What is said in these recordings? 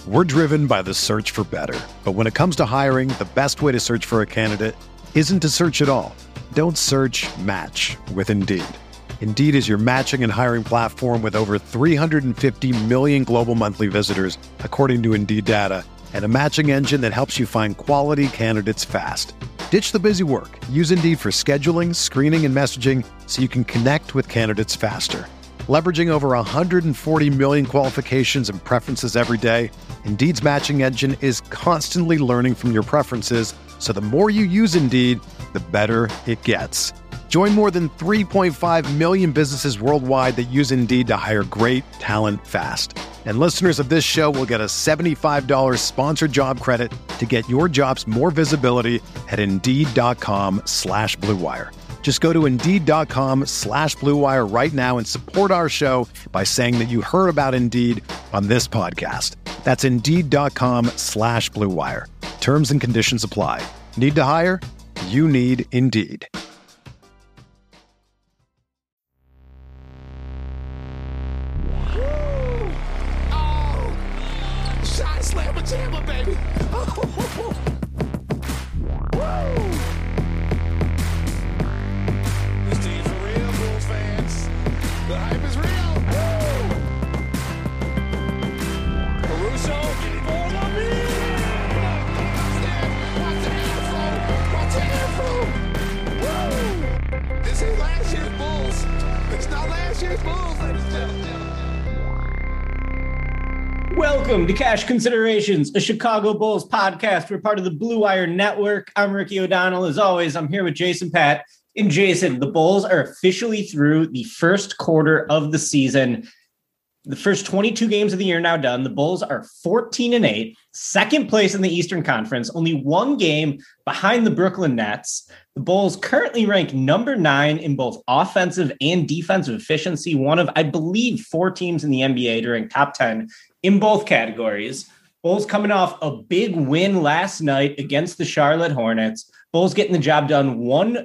We're driven by the search for better. But when it comes to hiring, the best way to search for a candidate isn't to search at all. Don't search, match with Indeed. Indeed is your matching and hiring platform with over 350 million global monthly visitors, according to Indeed data, and a matching engine that helps you find quality candidates fast. Ditch the busy work. Use Indeed for scheduling, screening, and messaging so you can connect with candidates faster. Leveraging over 140 million qualifications and preferences every day, Indeed's matching engine is constantly learning from your preferences, so the more you use Indeed, the better it gets. Join more than 3.5 million businesses worldwide that use Indeed to hire great talent fast. And listeners of this show will get a $75 sponsored job credit to get your jobs more visibility at Indeed.com/Blue Wire. Just go to Indeed.com/Blue Wire right now and support our show by saying that you heard about Indeed on this podcast. That's Indeed.com/Blue Wire. Terms and conditions apply. Need to hire? You need Indeed. Shot slammer jammer, baby. This team's for real, Bulls fans. The hype is real. Caruso, ball on me. Watch the afro. This is last year's Bulls. It's not last year's Bulls, ladies and gentlemen. Welcome to Cash Considerations, a Chicago Bulls podcast. We're part of the Blue Wire Network. I'm Ricky O'Donnell. As always, I'm here with Jason Patt. And Jason, the Bulls are officially through the first quarter of the season. The first 22 games of the year now done. The Bulls are 14-8, second place in the Eastern Conference, only one game behind the Brooklyn Nets. The Bulls currently rank number 9 in both offensive and defensive efficiency, one of, I believe, 4 teams in the NBA to rank top 10 in both categories. Bulls coming off a big win last night against the Charlotte Hornets. Bulls getting the job done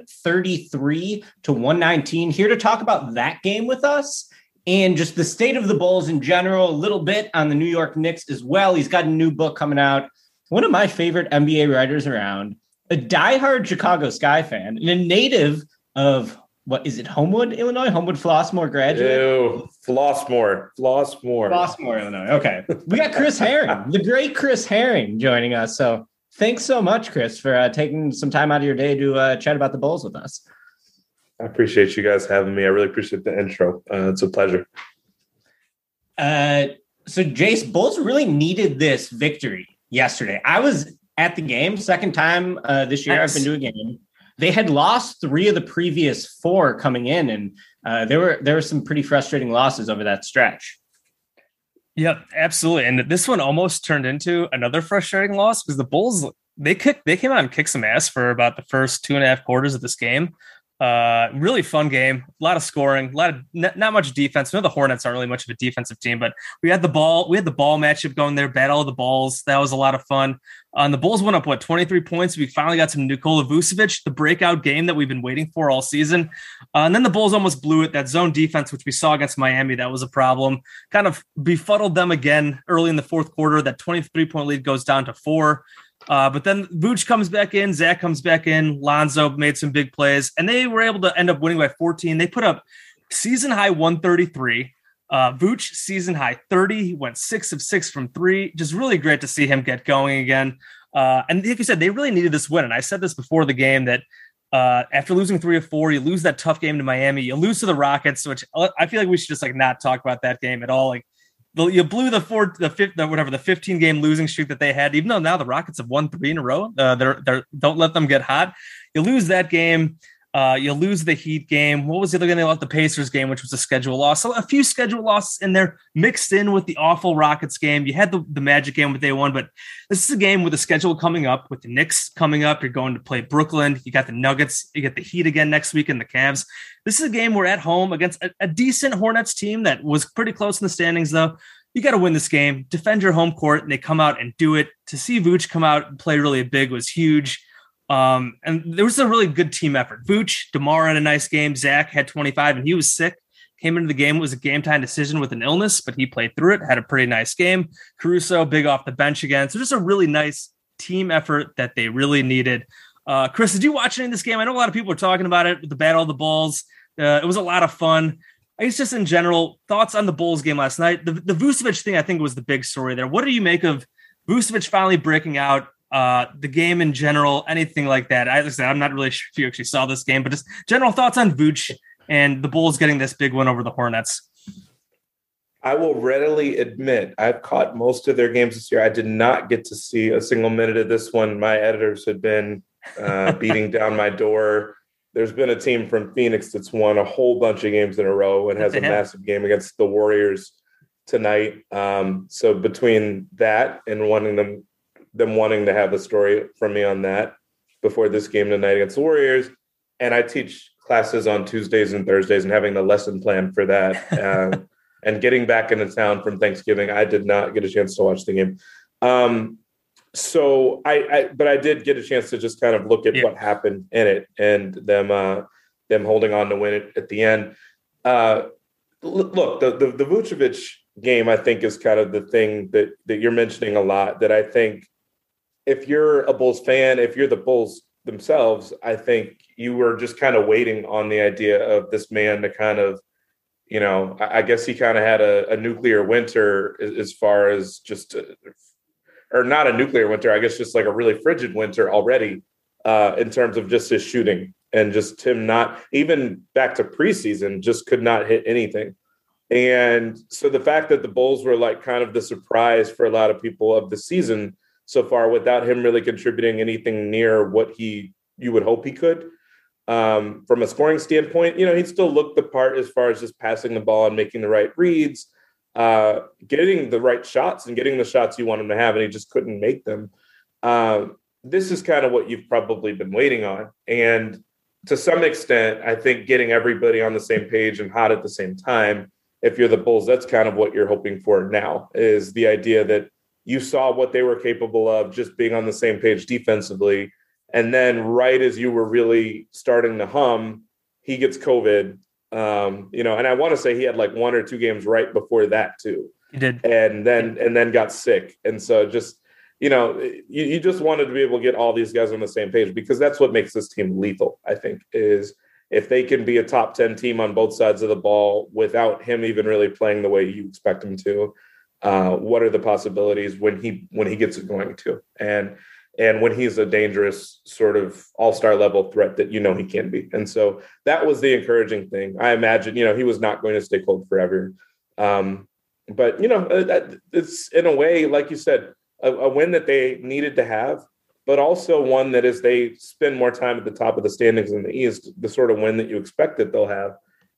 133-119. Here to talk about that game with us and just the state of the Bulls in general, a little bit on the New York Knicks as well. He's got a new book coming out. One of my favorite NBA writers around, a diehard Chicago Sky fan, and a native of, what is it, Homewood, Illinois? Homewood Flossmoor graduate? Ew, Flossmoor, Illinois. Okay. We got Chris Herring, the great Chris Herring, joining us. So thanks so much, Chris, for taking some time out of your day to chat about the Bulls with us. I appreciate you guys having me. I really appreciate the intro. It's a pleasure. So, Jace, Bulls really needed this victory yesterday. I was at the game, second time this year I've been to a game. They had lost 3 of the previous 4 coming in, and there were some pretty frustrating losses over that stretch. Yep, absolutely. And this one almost turned into another frustrating loss because the Bulls, they came out and kicked some ass for about the first 2.5 quarters of this game. Really fun game, a lot of scoring, not much defense. I know the Hornets aren't really much of a defensive team, but we had the ball matchup going there, battle of the balls. That was a lot of fun. The Bulls went up 23 points. We finally got some Nikola Vucevic, the breakout game that we've been waiting for all season. And then the Bulls almost blew it. That zone defense, which we saw against Miami, that was a problem. Kind of befuddled them again early in the fourth quarter. That 23-point lead goes down to 4. But then Vooch comes back in, Zach comes back in, Lonzo made some big plays, and they were able to end up winning by 14. They put up season high 133. Vooch season high 30. He went 6 of 6 from 3. Just really great to see him get going again. And like you said, they really needed this win. And I said this before the game that after losing 3 of 4, you lose that tough game to Miami, you lose to the Rockets, which I feel like we should just not talk about that game at all. Like, you blew the 15 game losing streak that they had, even though now the Rockets have won 3 in a row. Don't let them get hot. You lose that game. You lose the Heat game. What was the other game? They lost the Pacers game, which was a schedule loss. So a few schedule losses in there mixed in with the awful Rockets game. You had the Magic game, but they won. But this is a game with the schedule coming up, with the Knicks coming up. You're going to play Brooklyn. You got the Nuggets. You get the Heat again next week and the Cavs. This is a game we're at home against a decent Hornets team that was pretty close in the standings, though. You got to win this game, defend your home court, and they come out and do it. To see Vooch come out and play really big was huge. And there was a really good team effort. Vooch, DeMar had a nice game. Zach had 25, and he was sick. came into the game. It was a game time decision with an illness, but he played through it, had a pretty nice game. Caruso, big off the bench again. So just a really nice team effort that they really needed. Chris, did you watch any of this game? I know a lot of people were talking about it, the Battle of the Bulls. It was a lot of fun. I guess just in general, thoughts on the Bulls game last night. The Vucevic thing, I think, was the big story there. What do you make of Vucevic finally breaking out, the game in general, anything like that? I'm not really sure if you actually saw this game, but just general thoughts on Vooch and the Bulls getting this big win over the Hornets. I will readily admit I've caught most of their games this year. I did not get to see a single minute of this one. My editors had been beating down my door. There's been a team from Phoenix that's won a whole bunch of games in a row and has a massive game against the Warriors tonight. So between that and wanting them wanting to have a story from me on that before this game tonight against the Warriors, and I teach classes on Tuesdays and Thursdays and having the lesson plan for that and getting back into town from Thanksgiving, I did not get a chance to watch the game. But I did get a chance to just kind of look at what happened in it and them holding on to win it at the end. Look, the Vucevic game, I think, is kind of the thing that you're mentioning a lot, that I think if you're a Bulls fan, if you're the Bulls themselves, I think you were just kind of waiting on the idea of this man to kind of, I guess he kind of had a nuclear winter as far as just or not a nuclear winter, I guess just like a really frigid winter already in terms of just his shooting and just him not even back to preseason, just could not hit anything. And so the fact that the Bulls were like kind of the surprise for a lot of people of the season so far without him really contributing anything near what you would hope he could. From a scoring standpoint, he still looked the part as far as just passing the ball and making the right reads, getting the right shots and getting the shots you want him to have, and he just couldn't make them. This is kind of what you've probably been waiting on. And to some extent, I think getting everybody on the same page and hot at the same time, if you're the Bulls, that's kind of what you're hoping for now, is the idea that you saw what they were capable of just being on the same page defensively. And then right as you were really starting to hum, he gets COVID. And I want to say he had like 1 or 2 games right before that too. He did. And then got sick. And so just, you just wanted to be able to get all these guys on the same page, because that's what makes this team lethal, I think, is if they can be a top 10 team on both sides of the ball without him even really playing the way you expect him to, what are the possibilities when he gets it going to? And when he's a dangerous sort of all-star level threat that he can be. And so that was the encouraging thing. I imagine, he was not going to stay cold forever. But it's in a way, like you said, a win that they needed to have, but also one that as they spend more time at the top of the standings in the East, the sort of win that you expect that they'll have.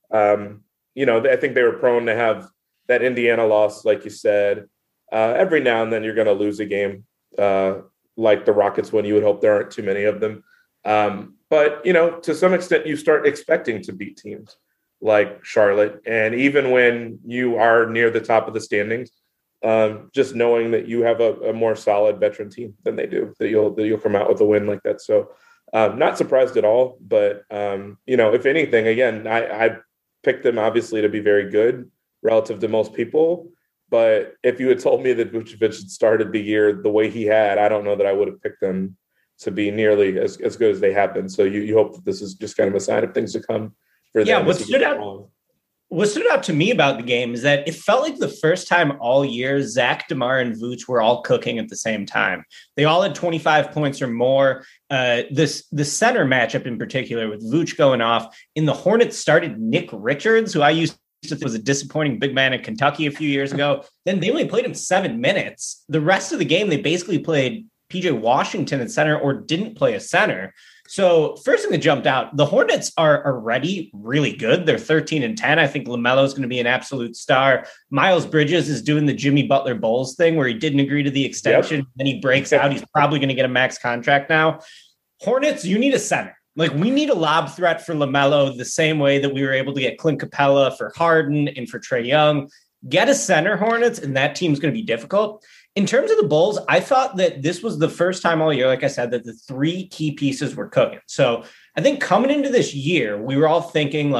I think they were prone to have that Indiana loss, like you said. Every now and then you're going to lose a game, like the Rockets, when you would hope there aren't too many of them. But to some extent, you start expecting to beat teams like Charlotte. And even when you are near the top of the standings, just knowing that you have a more solid veteran team than they do, that you'll come out with a win like that. So not surprised at all. But, if anything, again, I picked them obviously to be very good relative to most people. But if you had told me that Vucevic had started the year the way he had, I don't know that I would have picked them to be nearly as good as they have been. So you hope that this is just kind of a sign of things to come for them. Yeah, what stood out to me about the game is that it felt like the first time all year, Zach, DeMar, and Vooch were all cooking at the same time. They all had 25 points or more. The center matchup in particular, with Vooch going off. In the Hornets started Nick Richards, who I used to was a disappointing big man in Kentucky a few years ago. Then they only played him 7 minutes. The rest of the game, they basically played PJ Washington at center or didn't play a center. So first thing that jumped out, the Hornets are already really good. They're 13-10. I think LaMelo is going to be an absolute star. Miles Bridges is doing the Jimmy Butler Bulls thing where he didn't agree to the extension. Yep. Then he breaks out. He's probably going to get a max contract now. Hornets, you need a center. Like, we need a lob threat for LaMelo the same way that we were able to get Clint Capella for Harden and for Trae Young. Get a center, Hornets, and that team's going to be difficult. In terms of the Bulls, I thought that this was the first time all year, like I said, that the 3 key pieces were cooking. So I think coming into this year, we were all thinking like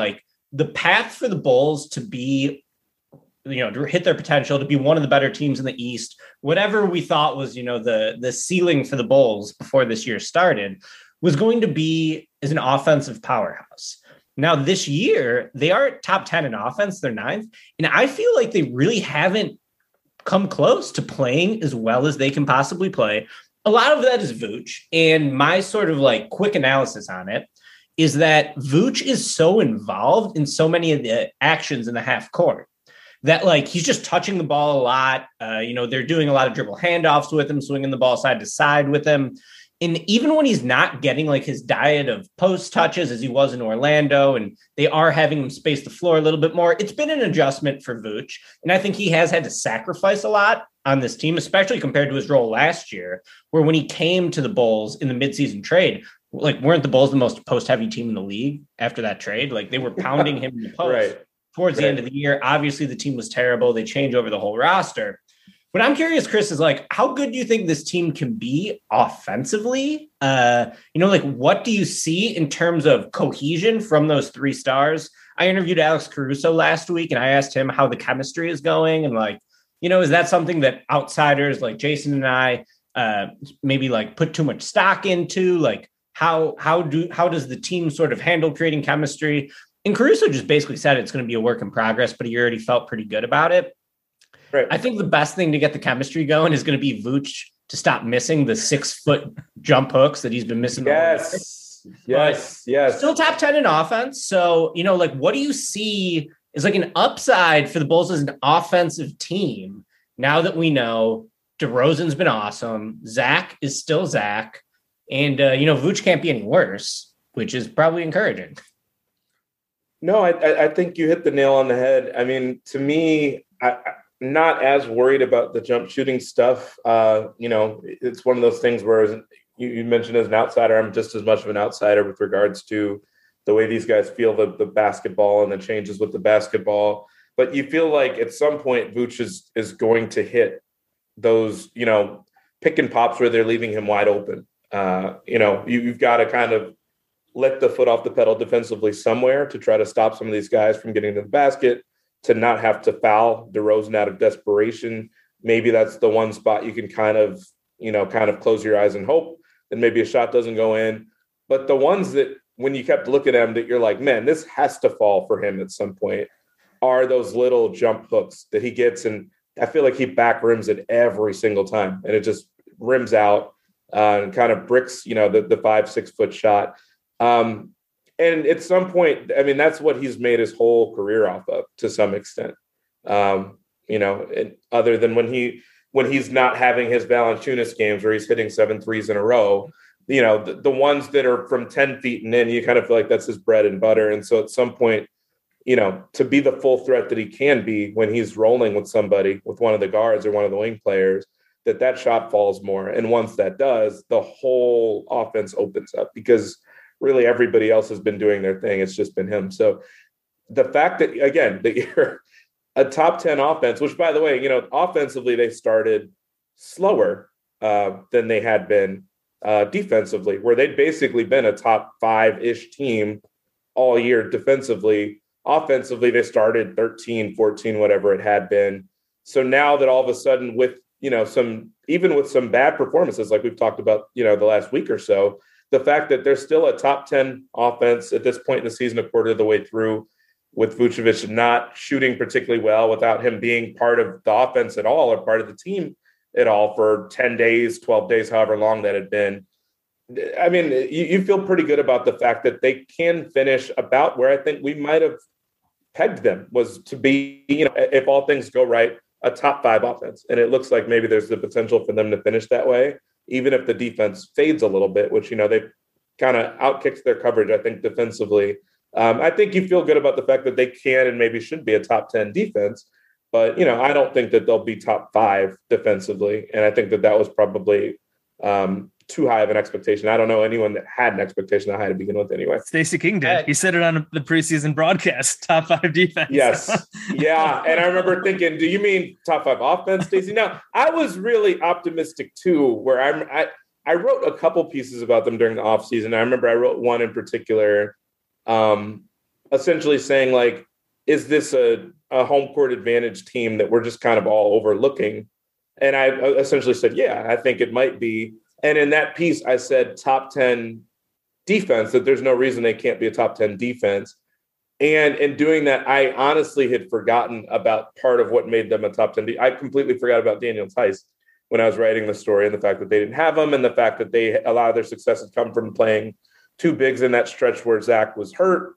the path for the Bulls to be, to hit their potential, to be one of the better teams in the East, whatever we thought was, the ceiling for the Bulls before this year started, was going to be as an offensive powerhouse. Now, this year, they are top 10 in offense. They're 9th. And I feel like they really haven't come close to playing as well as they can possibly play. A lot of that is Vooch. And my sort of like quick analysis on it is that Vooch is so involved in so many of the actions in the half court that like he's just touching the ball a lot. They're doing a lot of dribble handoffs with him, swinging the ball side to side with him. And even when he's not getting like his diet of post touches as he was in Orlando, and they are having him space the floor a little bit more, it's been an adjustment for Vooch. And I think he has had to sacrifice a lot on this team, especially compared to his role last year, where when he came to the Bulls in the midseason trade, like weren't the Bulls the most post heavy team in the league after that trade? Like they were pounding him in the post towards the end of the year. Obviously the team was terrible. They changed over the whole roster. But I'm curious, Chris, is like, how good do you think this team can be offensively? What do you see in terms of cohesion from those 3 stars? I interviewed Alex Caruso last week and I asked him how the chemistry is going. And like, is that something that outsiders like Jason and I maybe like put too much stock into? Like how does the team sort of handle creating chemistry? And Caruso just basically said it's going to be a work in progress, but he already felt pretty good about it. Right. I think the best thing to get the chemistry going is going to be Vooch to stop missing the 6-foot jump hooks that he's been missing. Yes. Still top 10 in offense. So, what do you see is like an upside for the Bulls as an offensive team now that we know DeRozan's been awesome, Zach is still Zach, and, Vooch can't be any worse, which is probably encouraging. No, I think you hit the nail on the head. I mean, to me, not as worried about the jump shooting stuff. It's one of those things where you mentioned as an outsider, I'm just as much of an outsider with regards to the way these guys feel the basketball and the changes with the basketball. But you feel like at some point Vooch is going to hit those, pick and pops where they're leaving him wide open. You've got to kind of let the foot off the pedal defensively somewhere to try to stop some of these guys from getting to the basket, to not have to foul DeRozan out of desperation. Maybe that's the one spot you can kind of close your eyes and hope that maybe a shot doesn't go in. But the ones that when you kept looking at them that you're like, man, this has to fall for him at some point, are those little jump hooks that he gets. And I feel like he back rims it every single time. And it just rims out and kind of bricks, the 5-6 foot shot. And at some point, I mean, that's what he's made his whole career off of to some extent. And other than when he's not having his Valanciunas games where he's hitting 7 threes in a row, the ones that are from 10 feet and in, you kind of feel like that's his bread and butter. And so at some point, to be the full threat that he can be when he's rolling with somebody, with one of the guards or one of the wing players, that shot falls more. And once that does, the whole offense opens up because really everybody else has been doing their thing. It's just been him. So the fact that, again, that you're a top 10 offense, which by the way, offensively, they started slower than they had been defensively, where they'd basically been a top 5-ish team all year defensively. Offensively, they started 13, 14, whatever it had been. So now that all of a sudden with, even with some bad performances, like we've talked about, the last week or so, the fact that they're still a top 10 offense at this point in the season, a quarter of the way through, with Vucevic not shooting particularly well, without him being part of the offense at all or part of the team at all for 10 days, 12 days, however long that had been. I mean, you feel pretty good about the fact that they can finish about where I think we might have pegged them, was to be, if all things go right, a top 5 offense. And it looks like maybe there's the potential for them to finish that way, even if the defense fades a little bit, which, they've kind of outkicks their coverage, I think, defensively. I think you feel good about the fact that they can and maybe should be a top 10 defense, but, I don't think that they'll be top 5 defensively. And I think that was probably too high of an expectation. I don't know anyone that had an expectation that high to begin with anyway. Stacey King did. He said it on the preseason broadcast, top 5 defense. Yes. Yeah. And I remember thinking, do you mean top 5 offense, Stacey? Now, I was really optimistic too, where I wrote a couple pieces about them during the offseason. I remember I wrote one in particular essentially saying, like, is this a home court advantage team that we're just kind of all overlooking? And I essentially said, yeah, I think it might be. And in that piece, I said top 10 defense, that there's no reason they can't be a top 10 defense. And in doing that, I honestly had forgotten about part of what made them a top 10. I completely forgot about Daniel Theis when I was writing the story, and the fact that they didn't have him, and the fact that a lot of their success had come from playing two bigs in that stretch where Zach was hurt.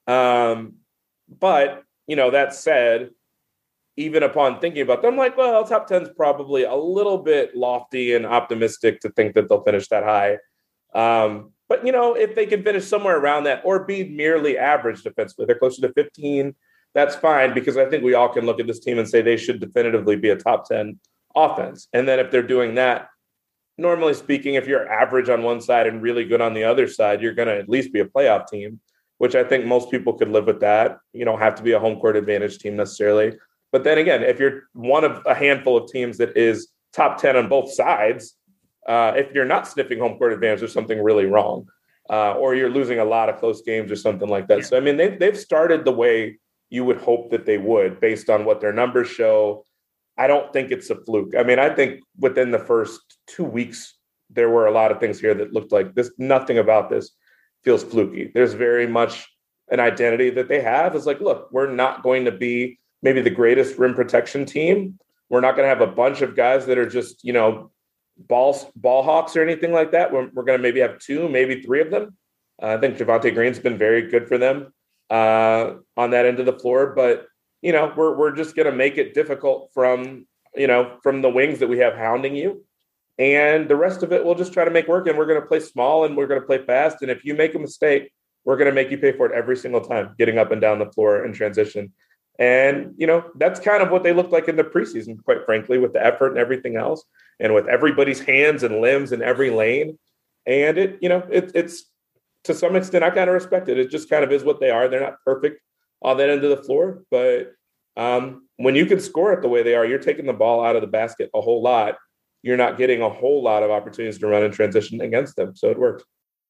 But, that said, even upon thinking about them, I'm like, well, top 10 is probably a little bit lofty and optimistic to think that they'll finish that high. But, if they can finish somewhere around that or be merely average defensively, they're closer to 15, that's fine, because I think we all can look at this team and say they should definitively be a top 10 offense. And then if they're doing that, normally speaking, if you're average on one side and really good on the other side, you're going to at least be a playoff team, which I think most people could live with that. You don't have to be a home court advantage team necessarily. But then again, if you're one of a handful of teams that is top 10 on both sides, if you're not sniffing home court advantage, there's something really wrong. Or you're losing a lot of close games or something like that. Yeah. So, I mean, they've started the way you would hope that they would based on what their numbers show. I don't think it's a fluke. I mean, I think within the first 2 weeks, there were a lot of things here that looked like this. Nothing about this feels fluky. There's very much an identity that they have. It's like, look, we're not going to be maybe the greatest rim protection team. We're not going to have a bunch of guys that are just, ball hawks or anything like that. We're going to maybe have 2, maybe 3 of them. I think Javonte Green's been very good for them on that end of the floor. But, we're just going to make it difficult from the wings that we have hounding you. And the rest of it, we'll just try to make work. And we're going to play small and we're going to play fast. And if you make a mistake, we're going to make you pay for it every single time, getting up and down the floor in transition. And, that's kind of what they looked like in the preseason, quite frankly, with the effort and everything else, and with everybody's hands and limbs in every lane. And it's to some extent, I kind of respect it. It just kind of is what they are. They're not perfect on that end of the floor, but when you can score it the way they are, you're taking the ball out of the basket a whole lot. You're not getting a whole lot of opportunities to run in transition against them. So it works.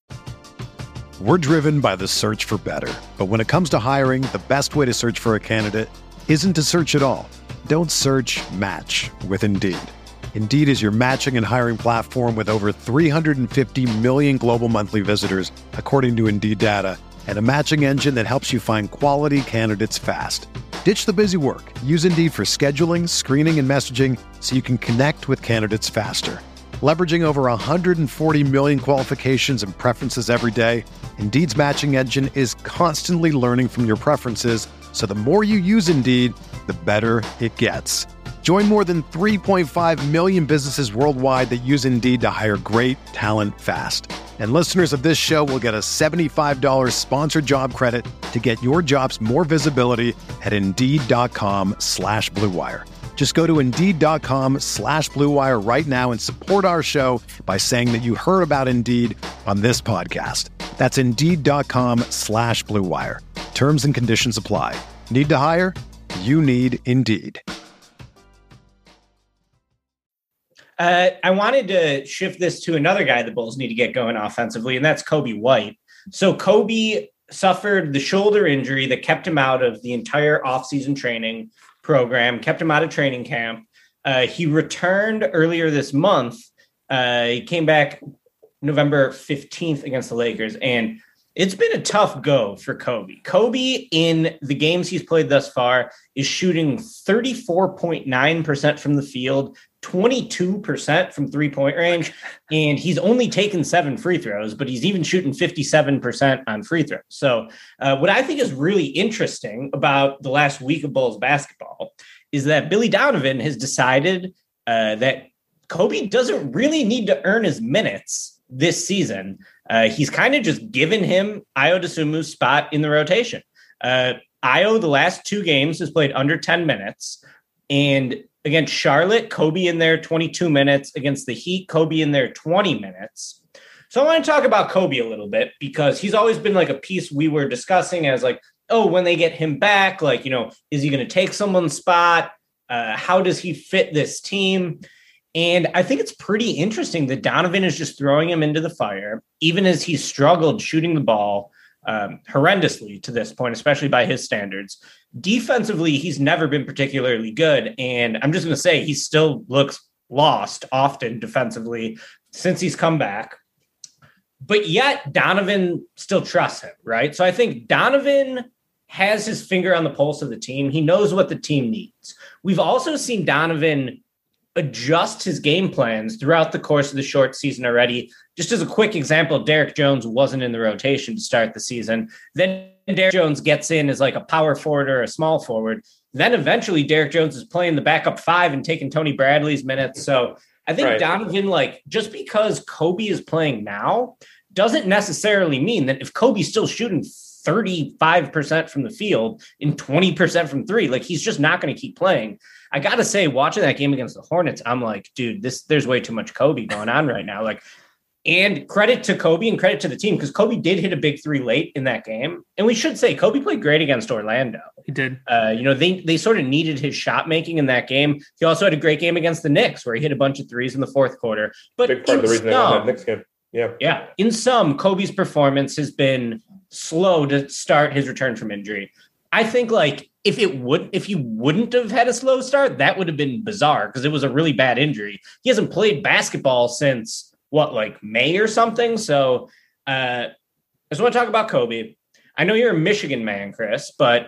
We're driven by the search for better. But when it comes to hiring, the best way to search for a candidate isn't to search at all. Don't search, match with Indeed. Indeed is your matching and hiring platform with over 350 million global monthly visitors, according to Indeed data, and a matching engine that helps you find quality candidates fast. Ditch the busy work. Use Indeed for scheduling, screening, and messaging so you can connect with candidates faster. Leveraging over 140 million qualifications and preferences every day, Indeed's matching engine is constantly learning from your preferences, so the more you use Indeed, the better it gets. Join more than 3.5 million businesses worldwide that use Indeed to hire great talent fast. And listeners of this show will get a $75 sponsored job credit to get your jobs more visibility at Indeed.com/Blue Wire. Just go to Indeed.com/Blue Wire right now and support our show by saying that you heard about Indeed on this podcast. That's Indeed.com/Blue Wire. Terms and conditions apply. Need to hire? You need Indeed. I wanted to shift this to another guy the Bulls need to get going offensively, and that's Coby White. So Coby suffered the shoulder injury that kept him out of the entire offseason training program, kept him out of training camp. He returned earlier this month. He came back November 15th against the Lakers, and it's been a tough go for Coby. Coby, in the games he's played thus far, is shooting 34.9% from the field, 22% from three-point range, and he's only taken 7 free throws, but he's even shooting 57% on free throws. So what I think is really interesting about the last week of Bulls basketball is that Billy Donovan has decided that Coby doesn't really need to earn his minutes this season. He's kind of just given him Ayo Dosunmu's spot in the rotation. Ayo, the last 2 games, has played under 10 minutes, and against Charlotte, Coby in there 22 minutes. Against the Heat, Coby in there 20 minutes. So I want to talk about Coby a little bit because he's always been like a piece we were discussing as like, oh, when they get him back, like, is he going to take someone's spot? How does he fit this team? And I think it's pretty interesting that Donovan is just throwing him into the fire, even as he's struggled shooting the ball horrendously to this point, especially by his standards. Defensively, he's never been particularly good. And I'm just going to say he still looks lost often defensively since he's come back. But yet Donovan still trusts him, right? So I think Donovan has his finger on the pulse of the team. He knows what the team needs. We've also seen Donovan adjust his game plans throughout the course of the short season already. Just as a quick example, Derek Jones wasn't in the rotation to start the season. Then Derek Jones gets in as like a power forward or a small forward. Then eventually Derek Jones is playing the backup five and taking Tony Bradley's minutes. So I think Donovan, like, just because Kobe is playing now doesn't necessarily mean that if Kobe's still shooting 35% from the field and 20% from three, like, he's just not going to keep playing. I got to say, watching that game against the Hornets, I'm like, dude, there's way too much Kobe going on right now. Like, and credit to Kobe and credit to the team, because Kobe did hit a big three late in that game. And we should say Kobe played great against Orlando. He did. They sort of needed his shot making in that game. He also had a great game against the Knicks where he hit a bunch of threes in the fourth quarter. But big part of the reason they won that Knicks game. Yeah. Yeah. In sum, Kobe's performance has been slow to start his return from injury. I think, like, if he wouldn't have had a slow start, that would have been bizarre because it was a really bad injury. He hasn't played basketball since May or something. So I just want to talk about Kobe. I know you're a Michigan man, Chris, but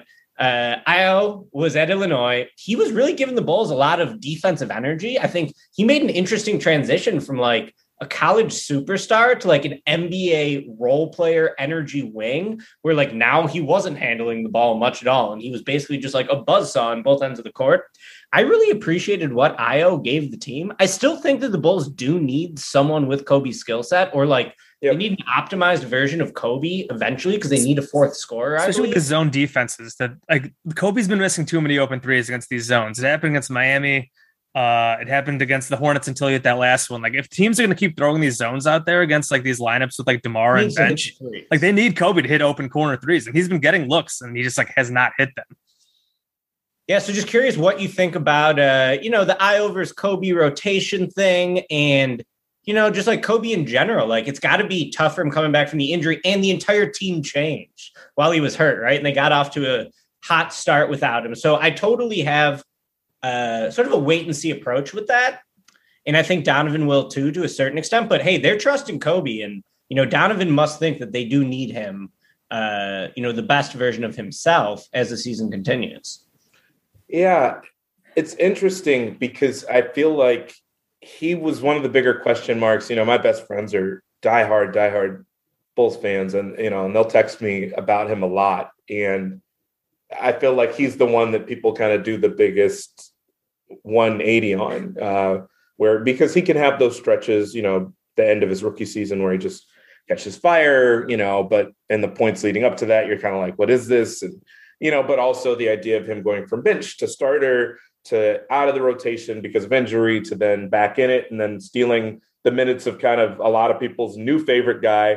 Io was at Illinois. He was really giving the Bulls a lot of defensive energy. I think he made an interesting transition from like a college superstar to like an NBA role player energy wing, where like now he wasn't handling the ball much at all. And he was basically just like a buzzsaw on both ends of the court. I really appreciated what Io gave the team. I still think that the Bulls do need someone with Kobe's skill set, or like they need an optimized version of Kobe eventually because they need a fourth scorer. Especially with the zone defenses, that like Kobe's been missing too many open threes against these zones. It happened against Miami. It happened against the Hornets until you hit that last one. Like, if teams are going to keep throwing these zones out there against like these lineups with like DeMar and bench, like they need Kobe to hit open corner threes, and he's been getting looks and he just like has not hit them. Yeah. So just curious what you think about, the Io versus Kobe rotation thing, and, just like Kobe in general. Like, it's got to be tough for him coming back from the injury, and the entire team changed while he was hurt. Right. And they got off to a hot start without him. So I totally have sort of a wait and see approach with that. And I think Donovan will too, to a certain extent, but hey, they're trusting Kobe, and, Donovan must think that they do need him, the best version of himself as the season continues. Yeah. It's interesting because I feel like he was one of the bigger question marks. My best friends are diehard Bulls fans, and, and they'll text me about him a lot. And I feel like he's the one that people kind of do the biggest 180 on, because he can have those stretches, the end of his rookie season where he just catches fire, but in the points leading up to that, you're kind of like, what is this? And, but also the idea of him going from bench to starter to out of the rotation because of injury to then back in it and then stealing the minutes of kind of a lot of people's new favorite guy.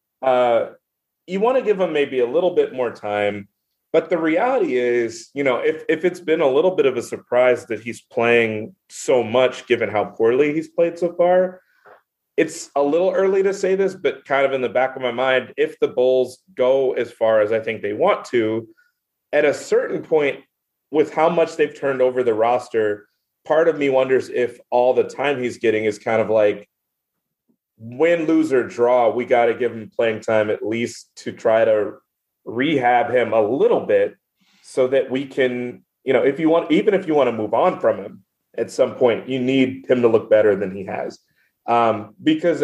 You want to give him maybe a little bit more time. But the reality is, if it's been a little bit of a surprise that he's playing so much, given how poorly he's played so far, it's a little early to say this, but kind of in the back of my mind, if the Bulls go as far as I think they want to, at a certain point, with how much they've turned over the roster, part of me wonders if all the time he's getting is kind of like win, lose, or draw. We got to give him playing time at least to try to rehab him a little bit so that we can, if you want to move on from him at some point, you need him to look better than he has. Because,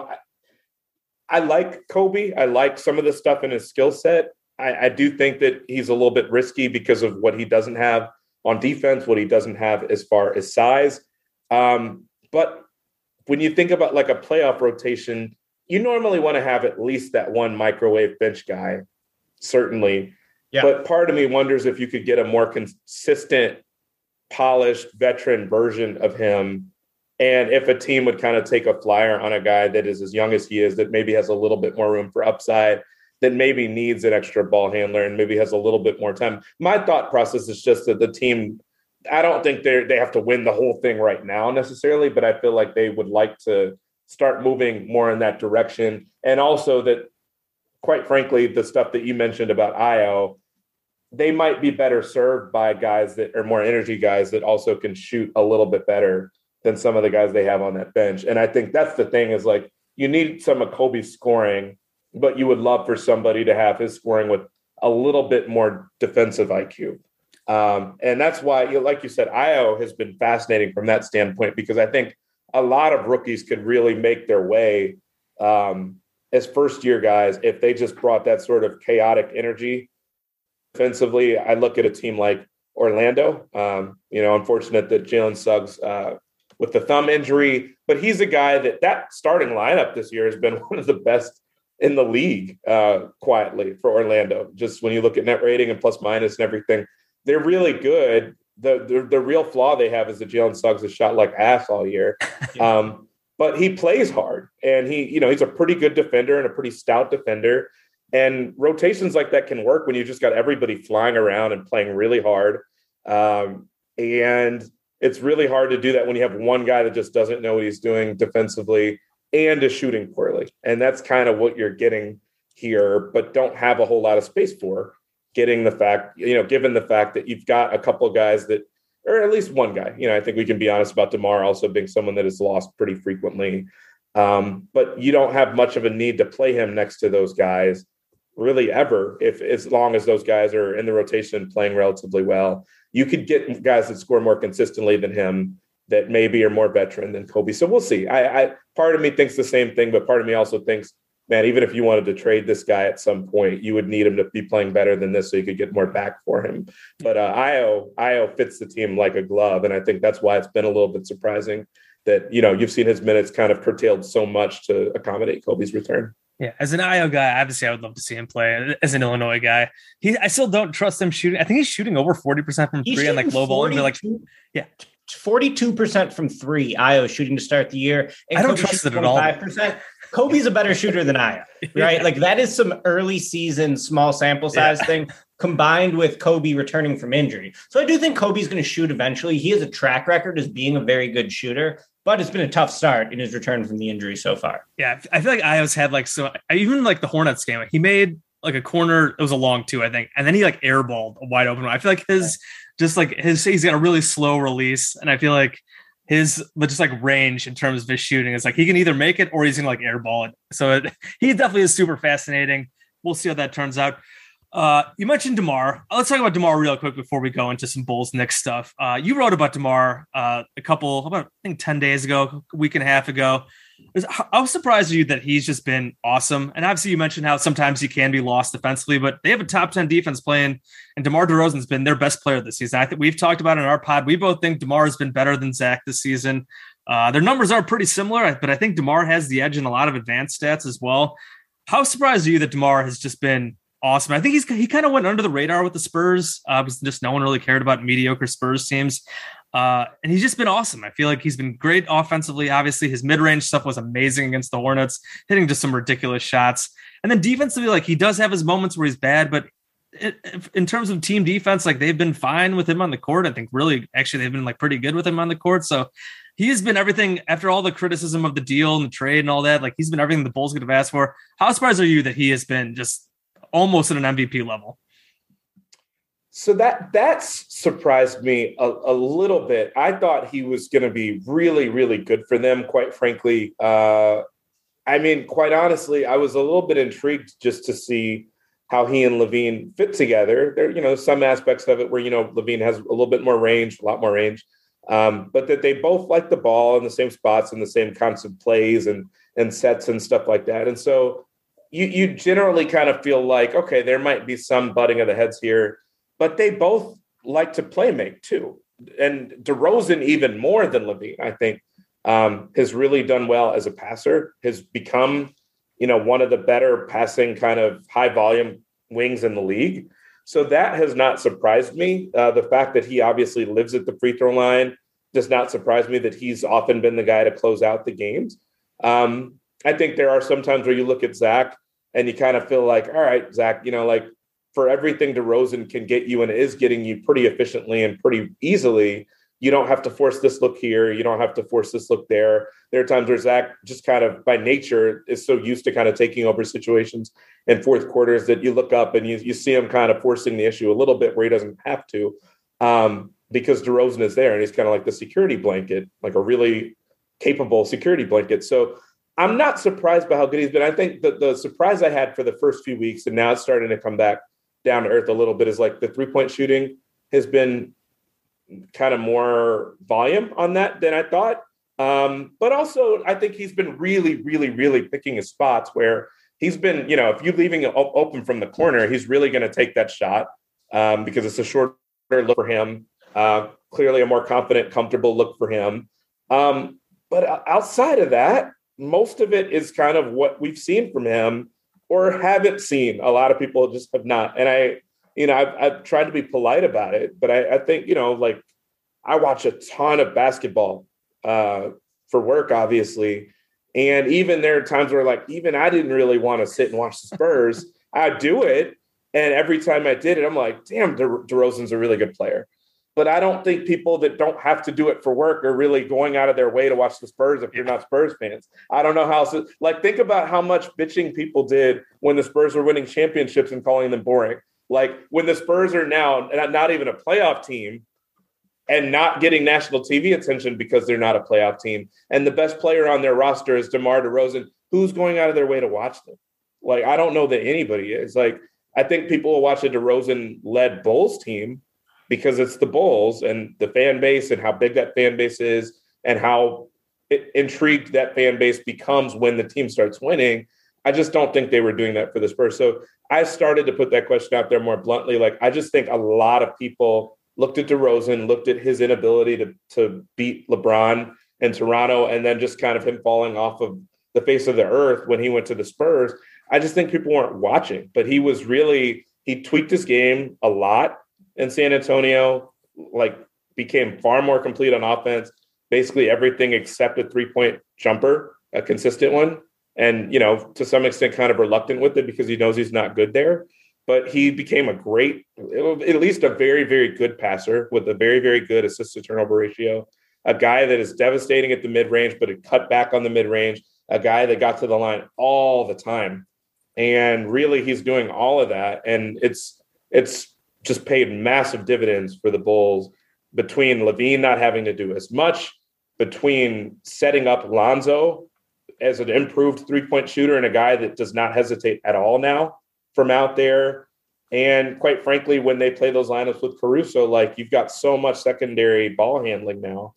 I like Kobe. I like some of the stuff in his skill set. I do think that he's a little bit risky because of what he doesn't have on defense, what he doesn't have as far as size. But when you think about like a playoff rotation, you normally want to have at least that one microwave bench guy. Certainly. Yeah. But part of me wonders if you could get a more consistent, polished veteran version of him. And if a team would kind of take a flyer on a guy that is as young as he is, that maybe has a little bit more room for upside, that maybe needs an extra ball handler and maybe has a little bit more time. My thought process is just that the team, I don't think they have to win the whole thing right now necessarily, but I feel like they would like to start moving more in that direction. And also that quite frankly, the stuff that you mentioned about Ayo, they might be better served by guys that are more energy guys that also can shoot a little bit better than some of the guys they have on that bench. And I think that's the thing is like, you need some of Kobe's scoring, but you would love for somebody to have his scoring with a little bit more defensive IQ. And that's why, like you said, Ayo has been fascinating from that standpoint, because I think a lot of rookies could really make their way as first-year guys if they just brought that sort of chaotic energy defensively. I look at a team like Orlando. Unfortunate that Jalen Suggs with the thumb injury, but he's a guy that starting lineup this year has been one of the best in the league quietly for Orlando. Just when you look at net rating and plus minus and everything, they're really good. The real flaw they have is that Jalen Suggs has shot like ass all year. But he plays hard, and he's a pretty good defender and a pretty stout defender. And rotations like that can work when you just got everybody flying around and playing really hard. And it's really hard to do that when you have one guy that just doesn't know what he's doing defensively and is shooting poorly. And that's kind of what you're getting here, but don't have a whole lot of space for, given the fact that you've got a couple of guys that, or at least one guy, I think we can be honest about DeMar also being someone that is lost pretty frequently. But you don't have much of a need to play him next to those guys really ever, as long as those guys are in the rotation playing relatively well. You could get guys that score more consistently than him that maybe are more veteran than Kobe. So we'll see. I part of me thinks the same thing, but part of me also thinks, man, even if you wanted to trade this guy at some point, you would need him to be playing better than this so you could get more back for him. But Ayo fits the team like a glove, and I think that's why it's been a little bit surprising that, you've seen his minutes kind of curtailed so much to accommodate Kobe's return. Yeah, as an Ayo guy, obviously I would love to see him play. As an Illinois guy, I still don't trust him shooting. I think he's shooting over 40% from three on like low ball. 42% from three. Ayo shooting to start the year. And I don't trust it at all. Kobe's a better shooter than Ayo, right? Like that is some early season, small sample size thing combined with Kobe returning from injury. So I do think Kobe's going to shoot eventually. He has a track record as being a very good shooter, but it's been a tough start in his return from the injury so far. Yeah, I feel like Ayo's had even like the Hornets game, he made like a corner. It was a long two, I think. And then he like airballed a wide open one. I feel like he's got a really slow release. And I feel like his just like range in terms of his shooting is like he can either make it or he's gonna like airball it. So he definitely is super fascinating. We'll see how that turns out. You mentioned DeMar. Let's talk about DeMar real quick before we go into some Bulls Knicks stuff. You wrote about DeMar I think 10 days ago, a week and a half ago. I was surprised at you that he's just been awesome. And obviously you mentioned how sometimes he can be lost defensively, but they have a top 10 defense playing, and DeMar DeRozan's been their best player this season. I think we've talked about it in our pod. We both think DeMar has been better than Zach this season. Their numbers are pretty similar, but I think DeMar has the edge in a lot of advanced stats as well. How surprised are you that DeMar has just been awesome? I think he kind of went under the radar with the Spurs because just no one really cared about mediocre Spurs teams. And he's just been awesome. I feel like he's been great offensively. Obviously, his mid-range stuff was amazing against the Hornets, hitting just some ridiculous shots. And then defensively, he does have his moments where he's bad, but in terms of team defense, they've been fine with him on the court. I think really, actually, they've been pretty good with him on the court. So he's been everything after all the criticism of the deal and the trade and all that. He's been everything the Bulls could have asked for. How surprised are you that he has been just almost at an MVP level? So that's surprised me a little bit. I thought he was going to be really, really good for them, quite frankly. Quite honestly, I was a little bit intrigued just to see how he and LaVine fit together. There, some aspects of it where, LaVine has a little bit more range, a lot more range, but that they both like the ball in the same spots and the same kinds of plays and sets and stuff like that. And so you generally kind of feel like, okay, there might be some butting of the heads here, but they both like to play make too. And DeRozan, even more than LaVine, I think, has really done well as a passer, has become, one of the better passing kind of high volume wings in the league. So that has not surprised me. The fact that he obviously lives at the free throw line does not surprise me, that he's often been the guy to close out the games. I think there are some times where you look at Zach and you kind of feel like, all right, Zach, for everything DeRozan can get you and is getting you pretty efficiently and pretty easily, you don't have to force this look here. You don't have to force this look there. There are times where Zach just kind of by nature is so used to kind of taking over situations in fourth quarters that you look up and you see him kind of forcing the issue a little bit where he doesn't have to, because DeRozan is there and he's kind of like the security blanket, like a really capable security blanket. So I'm not surprised by how good he's been. I think that the surprise I had for the first few weeks, and now it's starting to come back down to earth a little bit, is like the 3-point shooting has been kind of more volume on that than I thought. But also I think he's been really, really, really picking his spots where he's been, if you're leaving it open from the corner, he's really going to take that shot because it's a shorter look for him. Clearly a more confident, comfortable look for him. But outside of that, most of it is kind of what we've seen from him or haven't seen. A lot of people just have not. And I've tried to be polite about it, but I think, I watch a ton of basketball for work, obviously. And even there are times where even I didn't really want to sit and watch the Spurs. I'd do it. And every time I did it, I'm like, damn, DeRozan's a really good player. But I don't think people that don't have to do it for work are really going out of their way to watch the Spurs if you're not Spurs fans. I don't know how else. Think about how much bitching people did when the Spurs were winning championships and calling them boring. Like when the Spurs are now not even a playoff team and not getting national TV attention because they're not a playoff team. And the best player on their roster is DeMar DeRozan. Who's going out of their way to watch them? I don't know that anybody is. I think people will watch a DeRozan-led Bulls team because it's the Bulls and the fan base and how big that fan base is and how intrigued that fan base becomes when the team starts winning. I just don't think they were doing that for the Spurs. So I started to put that question out there more bluntly. I just think a lot of people looked at DeRozan, looked at his inability to beat LeBron in Toronto, and then just kind of him falling off of the face of the earth when he went to the Spurs. I just think people weren't watching, but he tweaked his game a lot in San Antonio, became far more complete on offense, basically everything except a 3-point jumper, a consistent one. And, to some extent kind of reluctant with it because he knows he's not good there. But he became at least a very, very good passer with a very, very good assist to turnover ratio, a guy that is devastating at the mid-range, but it cut back on the mid-range, a guy that got to the line all the time. And really, he's doing all of that. And it's just paid massive dividends for the Bulls between LaVine not having to do as much, between setting up Lonzo as an improved 3-point shooter and a guy that does not hesitate at all now from out there. And quite frankly, when they play those lineups with Caruso, you've got so much secondary ball handling now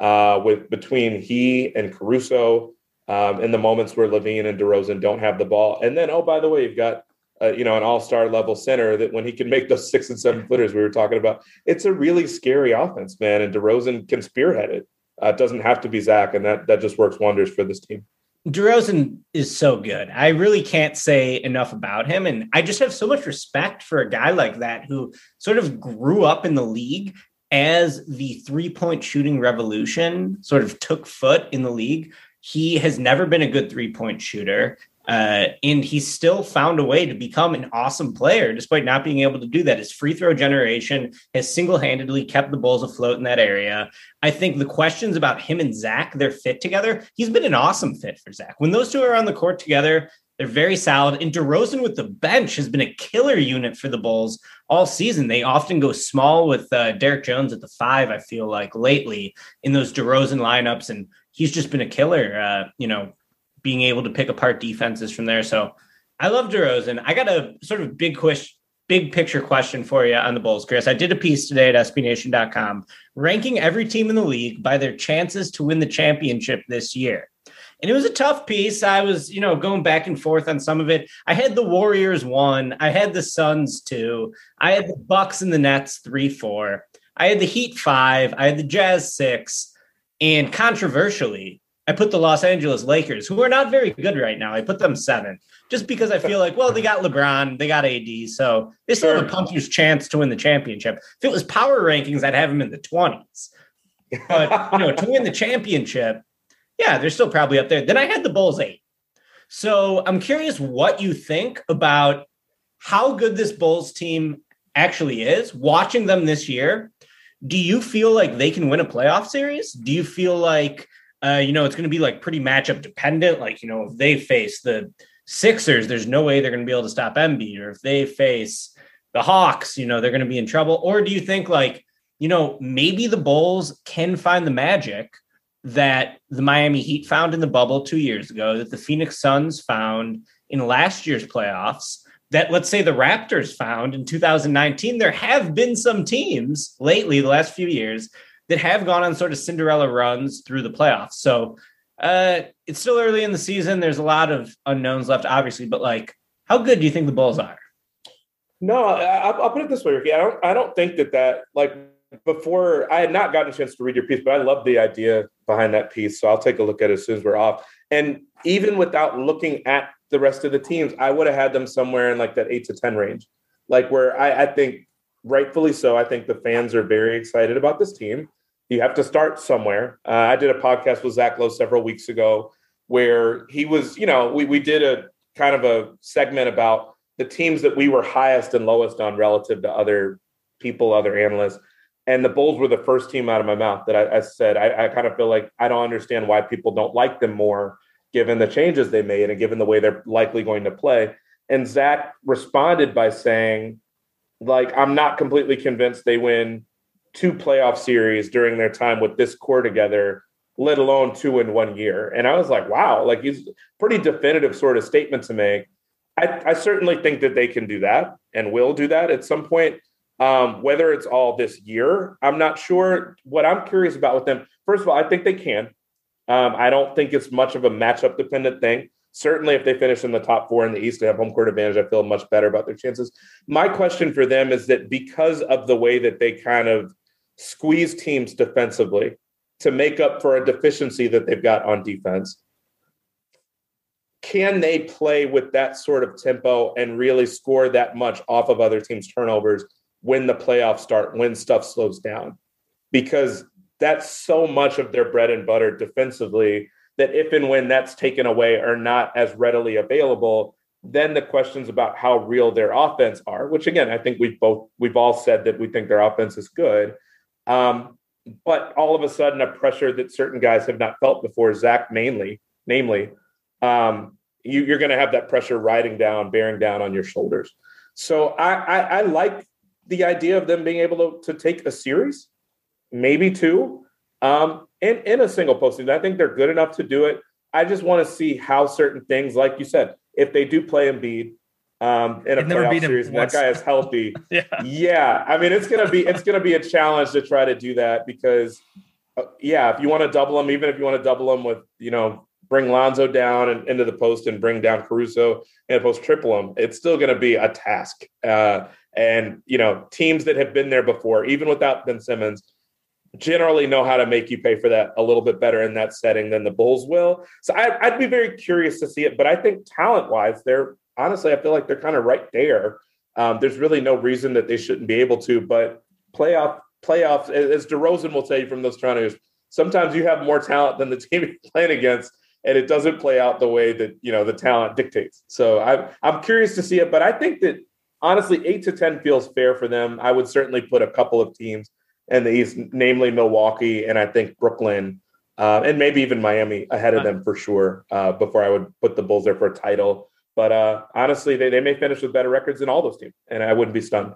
between he and Caruso in the moments where LaVine and DeRozan don't have the ball. And then, by the way, you've got an all-star level center that when he can make those 6 and 7 footers we were talking about, it's a really scary offense, man. And DeRozan can spearhead it. It doesn't have to be Zach, and that just works wonders for this team. DeRozan is so good. I really can't say enough about him. And I just have so much respect for a guy like that who sort of grew up in the league as the 3-point shooting revolution sort of took foot in the league. He has never been a good 3-point shooter. And he still found a way to become an awesome player, despite not being able to do that. His free throw generation has single-handedly kept the Bulls afloat in that area. I think the questions about him and Zach, their fit together, he's been an awesome fit for Zach. When those two are on the court together, they're very solid. And DeRozan with the bench has been a killer unit for the Bulls all season. They often go small with Derek Jones at the 5, I feel like, lately in those DeRozan lineups. And he's just been a killer, being able to pick apart defenses from there. So I love DeRozan. I got a sort of big picture question for you on the Bulls, Chris. I did a piece today at SBNation.com ranking every team in the league by their chances to win the championship this year. And it was a tough piece. I was, going back and forth on some of it. I had the Warriors 1. I had the Suns 2. I had the Bucks and the Nets 3-4. I had the Heat 5. I had the Jazz 6. And controversially, I put the Los Angeles Lakers, who are not very good right now. I put them 7, just because I feel like, they got LeBron, they got AD, so they still have a puncher's chance to win the championship. If it was power rankings, I'd have them in the 20s. But, to win the championship, yeah, they're still probably up there. Then I had the Bulls 8. So I'm curious what you think about how good this Bulls team actually is, watching them this year, do you feel like they can win a playoff series? Do you feel like, it's going to be like pretty matchup dependent? Like, if they face the Sixers, there's no way they're going to be able to stop Embiid, or if they face the Hawks, they're going to be in trouble. Or do you think like, maybe the Bulls can find the magic that the Miami Heat found in the bubble 2 years ago, that the Phoenix Suns found in last year's playoffs, that let's say the Raptors found in 2019. There have been some teams lately, the last few years, that have gone on sort of Cinderella runs through the playoffs. So it's still early in the season. There's a lot of unknowns left, obviously, but like, how good do you think the Bulls are? No, I'll put it this way, Ricky. I don't think that like before, I had not gotten a chance to read your piece, but I love the idea behind that piece. So I'll take a look at it as soon as we're off. And even without looking at the rest of the teams, I would have had them somewhere in like that 8 to 10 range, like where I think rightfully so. I think the fans are very excited about this team. You have to start somewhere. I did a podcast with Zach Lowe several weeks ago where he was, we did a kind of a segment about the teams that we were highest and lowest on relative to other people, other analysts. And the Bulls were the first team out of my mouth that I said, I kind of feel like I don't understand why people don't like them more, given the changes they made and given the way they're likely going to play. And Zach responded by saying, like, I'm not completely convinced they win 2 playoff series during their time with this core together, let alone 2 in 1 year. And I was like, wow, like he's pretty definitive sort of statement to make. I certainly think that they can do that and will do that at some point. Whether it's all this year, I'm not sure. What I'm curious about with them, first of all, I think they can. I don't think it's much of a matchup dependent thing. Certainly if they finish in the top 4 in the East and have home court advantage, I feel much better about their chances. My question for them is that because of the way that they kind of squeeze teams defensively to make up for a deficiency that they've got on defense, can they play with that sort of tempo and really score that much off of other teams' turnovers when the playoffs start, when stuff slows down? Because that's so much of their bread and butter defensively that if and when that's taken away or not as readily available, then the questions about how real their offense are, which again, I think we've all said that we think their offense is good. But all of a sudden a pressure that certain guys have not felt before, Zach namely, you're going to have that pressure bearing down on your shoulders. So I like the idea of them being able to take a series, maybe 2, in a single postseason. I think they're good enough to do it. I just want to see how certain things, like you said, if they do play Embiid in a playoff series and that guy is healthy, yeah. I mean, it's gonna be a challenge to try to do that because, if you want to double them, even if you want to double them with, bring Lonzo down and into the post and bring down Caruso and post triple them, it's still going to be a task. And teams that have been there before, even without Ben Simmons, generally know how to make you pay for that a little bit better in that setting than the Bulls will. So I'd be very curious to see it. But I think talent-wise, I feel like they're kind of right there. There's really no reason that they shouldn't be able to. But playoffs, as DeRozan will tell you from those Toronto years, sometimes you have more talent than the team you're playing against, and it doesn't play out the way that the talent dictates. So I'm curious to see it. But I think that honestly, 8 to 10 feels fair for them. I would certainly put a couple of teams in the East, namely Milwaukee, and I think Brooklyn, and maybe even Miami ahead of them for sure, before I would put the Bulls there for a title. But honestly, they may finish with better records than all those teams, and I wouldn't be stunned.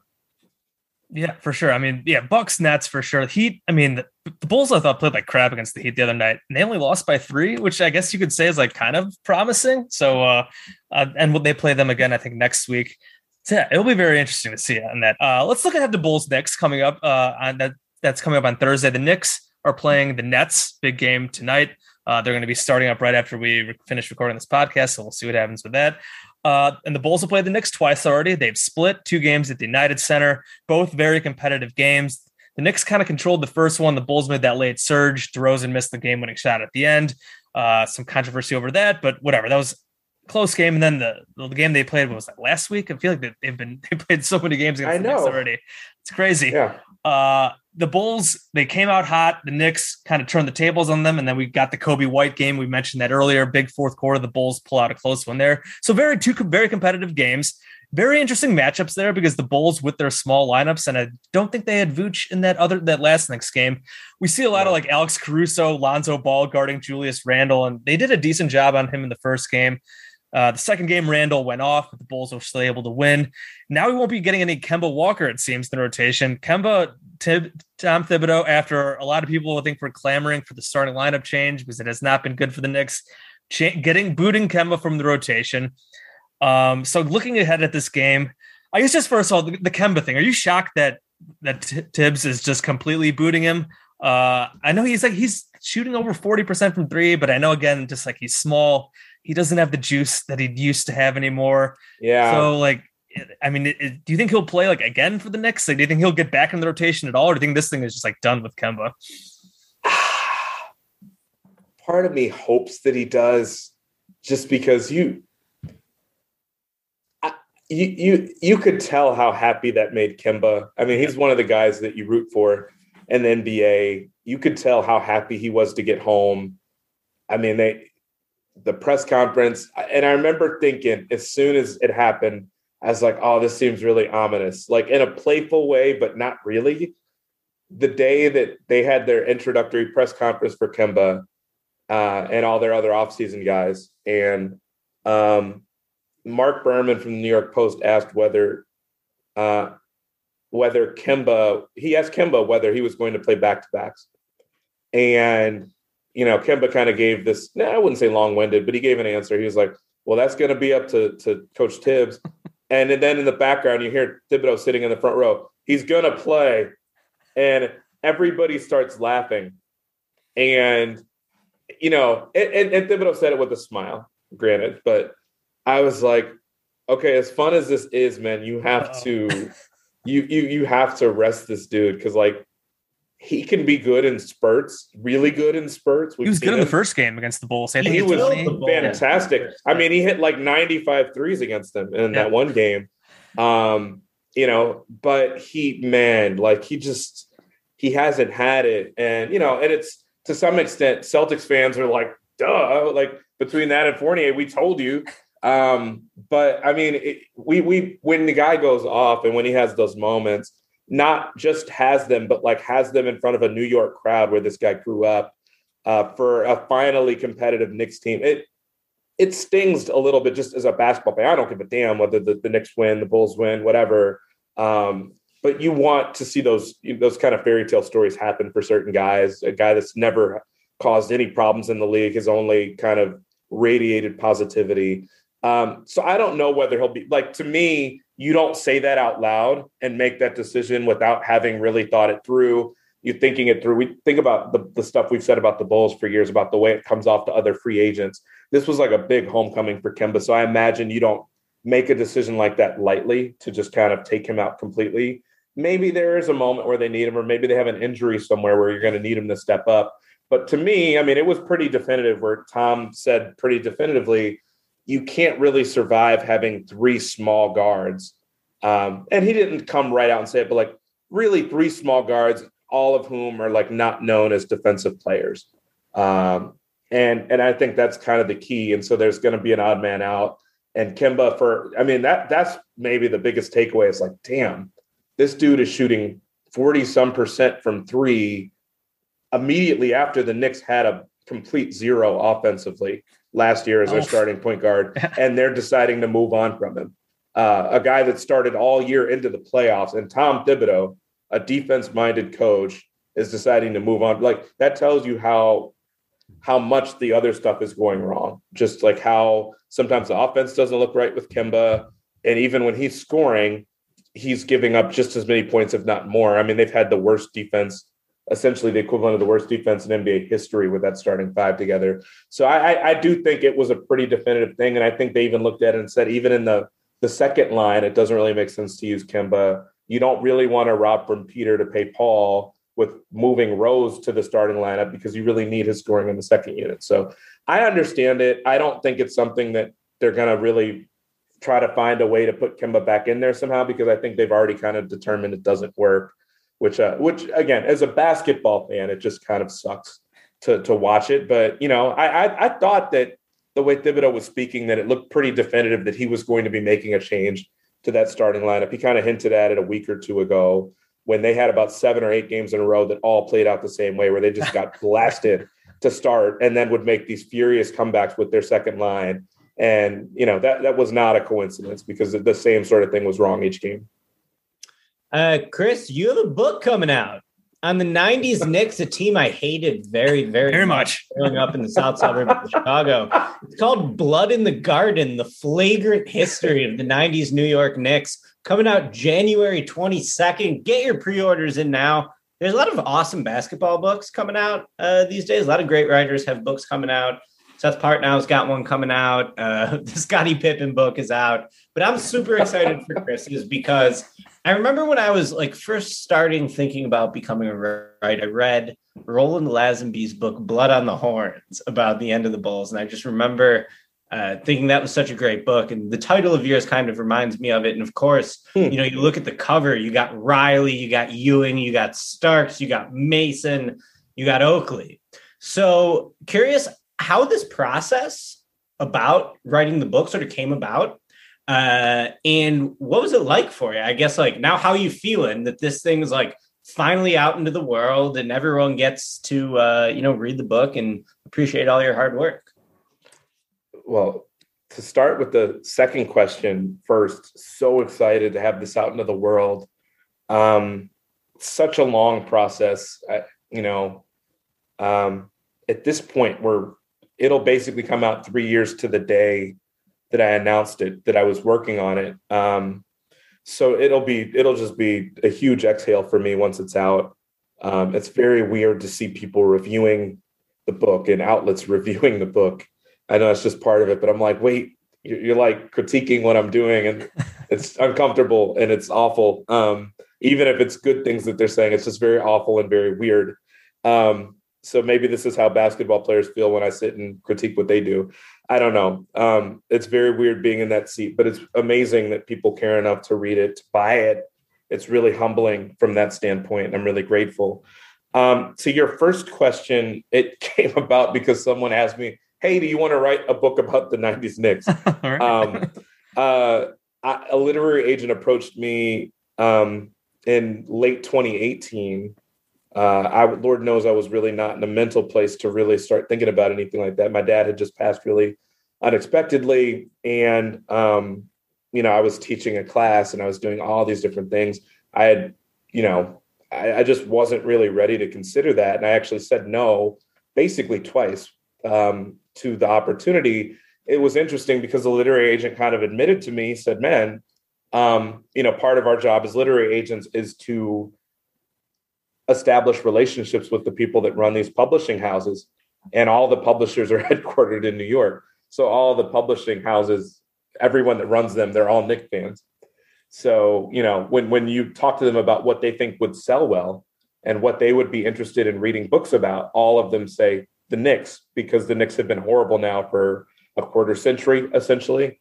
Yeah, for sure. I mean, Bucks, Nets for sure. Heat, I mean, the Bulls I thought played like crap against the Heat the other night, and they only lost by 3, which I guess you could say is like kind of promising. So, and they play them again, I think, next week. So yeah, it'll be very interesting to see on that. Let's look at the Bulls Knicks coming up. That's coming up on Thursday. The Knicks are playing the Nets. Big game tonight. They're going to be starting up right after we finish recording this podcast, so we'll see what happens with that. And the Bulls have played the Knicks twice already. They've split 2 games at the United Center, both very competitive games. The Knicks kind of controlled the first one. The Bulls made that late surge. DeRozan missed the game-winning shot at the end. Some controversy over that, but whatever. That was a close game. And then the game they played was like last week. I feel like they played so many games against the Knicks already. It's crazy. Yeah. The Bulls, they came out hot. The Knicks kind of turned the tables on them. And then we got the Kobe White game. We mentioned that earlier. Big fourth quarter. The Bulls pull out a close one there. So 2 very competitive games. very interesting matchups there because the Bulls with their small lineups, and I don't think they had Vooch in that last Knicks game. We see a lot of like Alex Caruso, Lonzo Ball guarding Julius Randle, and they did a decent job on him in the first game. The second game, Randall went off, but the Bulls were still able to win. Now we won't be getting any Kemba Walker, it seems, in the rotation. Tom Thibodeau, after a lot of people, I think, were clamoring for the starting lineup change because it has not been good for the Knicks, booting Kemba from the rotation. So looking ahead at this game, I guess just first of all, the Kemba thing. Are you shocked that Tibbs is just completely booting him? I know he's shooting over 40% from three, but I know, again, just like he's small, he doesn't have the juice that he used to have anymore. Yeah. So like, I mean, do you think he'll play like again for the Knicks? Like, do you think he'll get back in the rotation at all? Or do you think this thing is just like done with Kemba? Part of me hopes that he does, just because you could tell how happy that made Kemba. I mean, he's one of the guys that you root for in the NBA. You could tell how happy he was to get home. I mean, the press conference, and I remember thinking as soon as it happened, I was like, oh, this seems really ominous, like in a playful way, but not really. The day that they had their introductory press conference for Kemba and all their other offseason guys, and Mark Berman from the New York Post asked whether Kemba, he asked Kemba whether he was going to play back-to-backs. And, you know, Kemba kind of gave this, I wouldn't say long-winded, but he gave an answer. He was like, well, that's going to be up to Coach Tibbs. And then in the background, you hear Thibodeau sitting in the front row. He's going to play. And everybody starts laughing. And, you know, and Thibodeau said it with a smile, granted. But I was like, okay, as fun as this is, man, you have to you have to rest this dude, because, like, he can be good in spurts, really good in spurts. He was good in the first game against the Bulls. I think he was fantastic. I mean, he hit like 95 threes against them in that one game. You know, but he hasn't had it. And, you know, and it's, to some extent, Celtics fans are like, duh, like between that and Fournier, we told you. But I mean, we when the guy goes off and when he has those moments, not just has them, but like has them in front of a New York crowd where this guy grew up, for a finally competitive Knicks team. It stings a little bit just as a basketball player. I don't give a damn whether the Knicks win, the Bulls win, whatever. But you want to see those kind of fairy tale stories happen for certain guys. A guy that's never caused any problems in the league has only kind of radiated positivity. So I don't know whether he'll be, like, to me, you don't say that out loud and make that decision without having really thought it through. You're thinking it through. We think about the stuff we've said about the Bulls for years, about the way it comes off to other free agents. This was like a big homecoming for Kemba. So I imagine you don't make a decision like that lightly to just kind of take him out completely. Maybe there is a moment where they need him, or maybe they have an injury somewhere where you're going to need him to step up. But to me, I mean, it was pretty definitive, where Tom said pretty definitively, you can't really survive having three small guards. And he didn't come right out and say it, but like really three small guards, all of whom are like not known as defensive players. And I think that's kind of the key. And so there's going to be an odd man out. And Kemba, that's maybe the biggest takeaway. It's like, damn, this dude is shooting 40% from three immediately after the Knicks had a complete zero offensively last year as their starting point guard, and they're deciding to move on from him. A guy that started all year into the playoffs, and Tom Thibodeau, a defense-minded coach, is deciding to move on. Like, that tells you how much the other stuff is going wrong. Just like how sometimes the offense doesn't look right with Kemba, and even when he's scoring, he's giving up just as many points, if not more. I mean, they've had the worst defense, essentially the equivalent of the worst defense in NBA history with that starting five together. So I do think it was a pretty definitive thing. And I think they even looked at it and said, even in the second line, it doesn't really make sense to use Kemba. You don't really want to rob from Peter to pay Paul with moving Rose to the starting lineup, because you really need his scoring in the second unit. So I understand it. I don't think it's something that they're going to really try to find a way to put Kemba back in there somehow, because I think they've already kind of determined it doesn't work. Which again, as a basketball fan, it just kind of sucks to watch it. But, you know, I thought that the way Thibodeau was speaking, that it looked pretty definitive that he was going to be making a change to that starting lineup. He kind of hinted at it a week or two ago when they had about 7 or 8 games in a row that all played out the same way, where they just got blasted to start and then would make these furious comebacks with their second line. And, that was not a coincidence, because the same sort of thing was wrong each game. Chris, you have a book coming out on the 90s Knicks, a team I hated very, very much growing up in the south suburb of Chicago. It's called Blood in the Garden, the flagrant history of the 90s New York Knicks, coming out January 22nd. Get your pre-orders in now. There's a lot of awesome basketball books coming out these days. A lot of great writers have books coming out. Seth Partnow's got one coming out. The Scottie Pippen book is out. But I'm super excited for Chris's, because I remember when I was first starting thinking about becoming a writer, I read Roland Lazenby's book, Blood on the Horns, about the end of the Bulls. And I just remember thinking that was such a great book. And the title of yours kind of reminds me of it. And of course, you look at the cover, you got Riley, you got Ewing, you got Starks, you got Mason, you got Oakley. So curious how this process about writing the book sort of came about. And what was it like for you? I guess now, how are you feeling that this thing is finally out into the world and everyone gets to, read the book and appreciate all your hard work? Well, to start with the second question first, so excited to have this out into the world. Such a long process, at this point it'll basically come out 3 years to the day that I announced it, that I was working on it. So it'll just be a huge exhale for me once it's out. It's very weird to see people reviewing the book and outlets reviewing the book. I know it's just part of it, but I'm like, wait, you're critiquing what I'm doing, and it's uncomfortable and it's awful. Even if it's good things that they're saying, it's just very awful and very weird. So maybe this is how basketball players feel when I sit and critique what they do. I don't know. It's very weird being in that seat, but it's amazing that people care enough to read it, to buy it. It's really humbling from that standpoint. I'm really grateful. To your first question, it came about because someone asked me, hey, do you want to write a book about the 90s Knicks? A literary agent approached me in late 2018. Lord knows I was really not in a mental place to really start thinking about anything like that. My dad had just passed really unexpectedly. And, I was teaching a class and I was doing all these different things. I had, I just wasn't really ready to consider that. And I actually said no, basically twice, to the opportunity. It was interesting because the literary agent kind of admitted to me, said, man, part of our job as literary agents is to establish relationships with the people that run these publishing houses, and all the publishers are headquartered in New York. So all the publishing houses, everyone that runs them, they're all Knicks fans. So, when you talk to them about what they think would sell well and what they would be interested in reading books about, all of them say the Knicks, because the Knicks have been horrible now for a quarter century, essentially.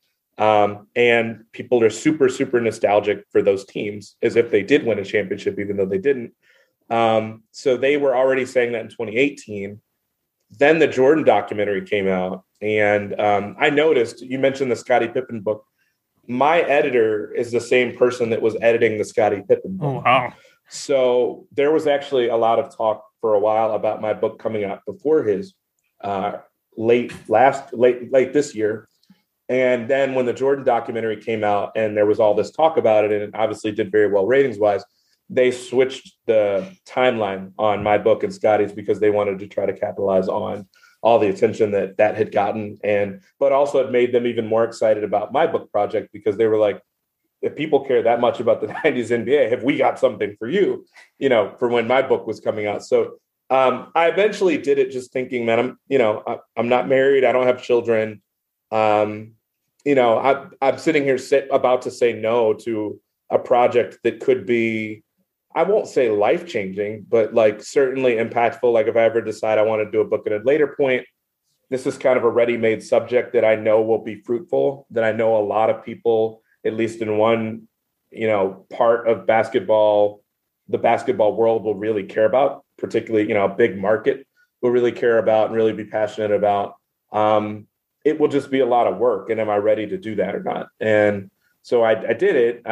And people are super, super nostalgic for those teams as if they did win a championship, even though they didn't. So they were already saying that in 2018. Then the Jordan documentary came out, and I noticed, you mentioned the Scottie Pippen book. My editor is the same person that was editing the Scottie Pippen book. Oh, wow. So there was actually a lot of talk for a while about my book coming out before his, late this year. And then when the Jordan documentary came out and there was all this talk about it, and it obviously did very well ratings wise, they switched the timeline on my book and Scottie's because they wanted to try to capitalize on all the attention that had gotten, but also it made them even more excited about my book project, because they were like, if people care that much about the 90s NBA, have we got something for you, for when my book was coming out. So I eventually did it just thinking, man, I'm not married. I don't have children. I'm sitting here about to say no to a project that could be, I won't say life-changing, but certainly impactful. If I ever decide I want to do a book at a later point, this is kind of a ready-made subject that I know will be fruitful, that I know a lot of people, at least in one, part of basketball, the basketball world will really care about, particularly, a big market will really care about and really be passionate about. It will just be a lot of work. And am I ready to do that or not? And So I did it.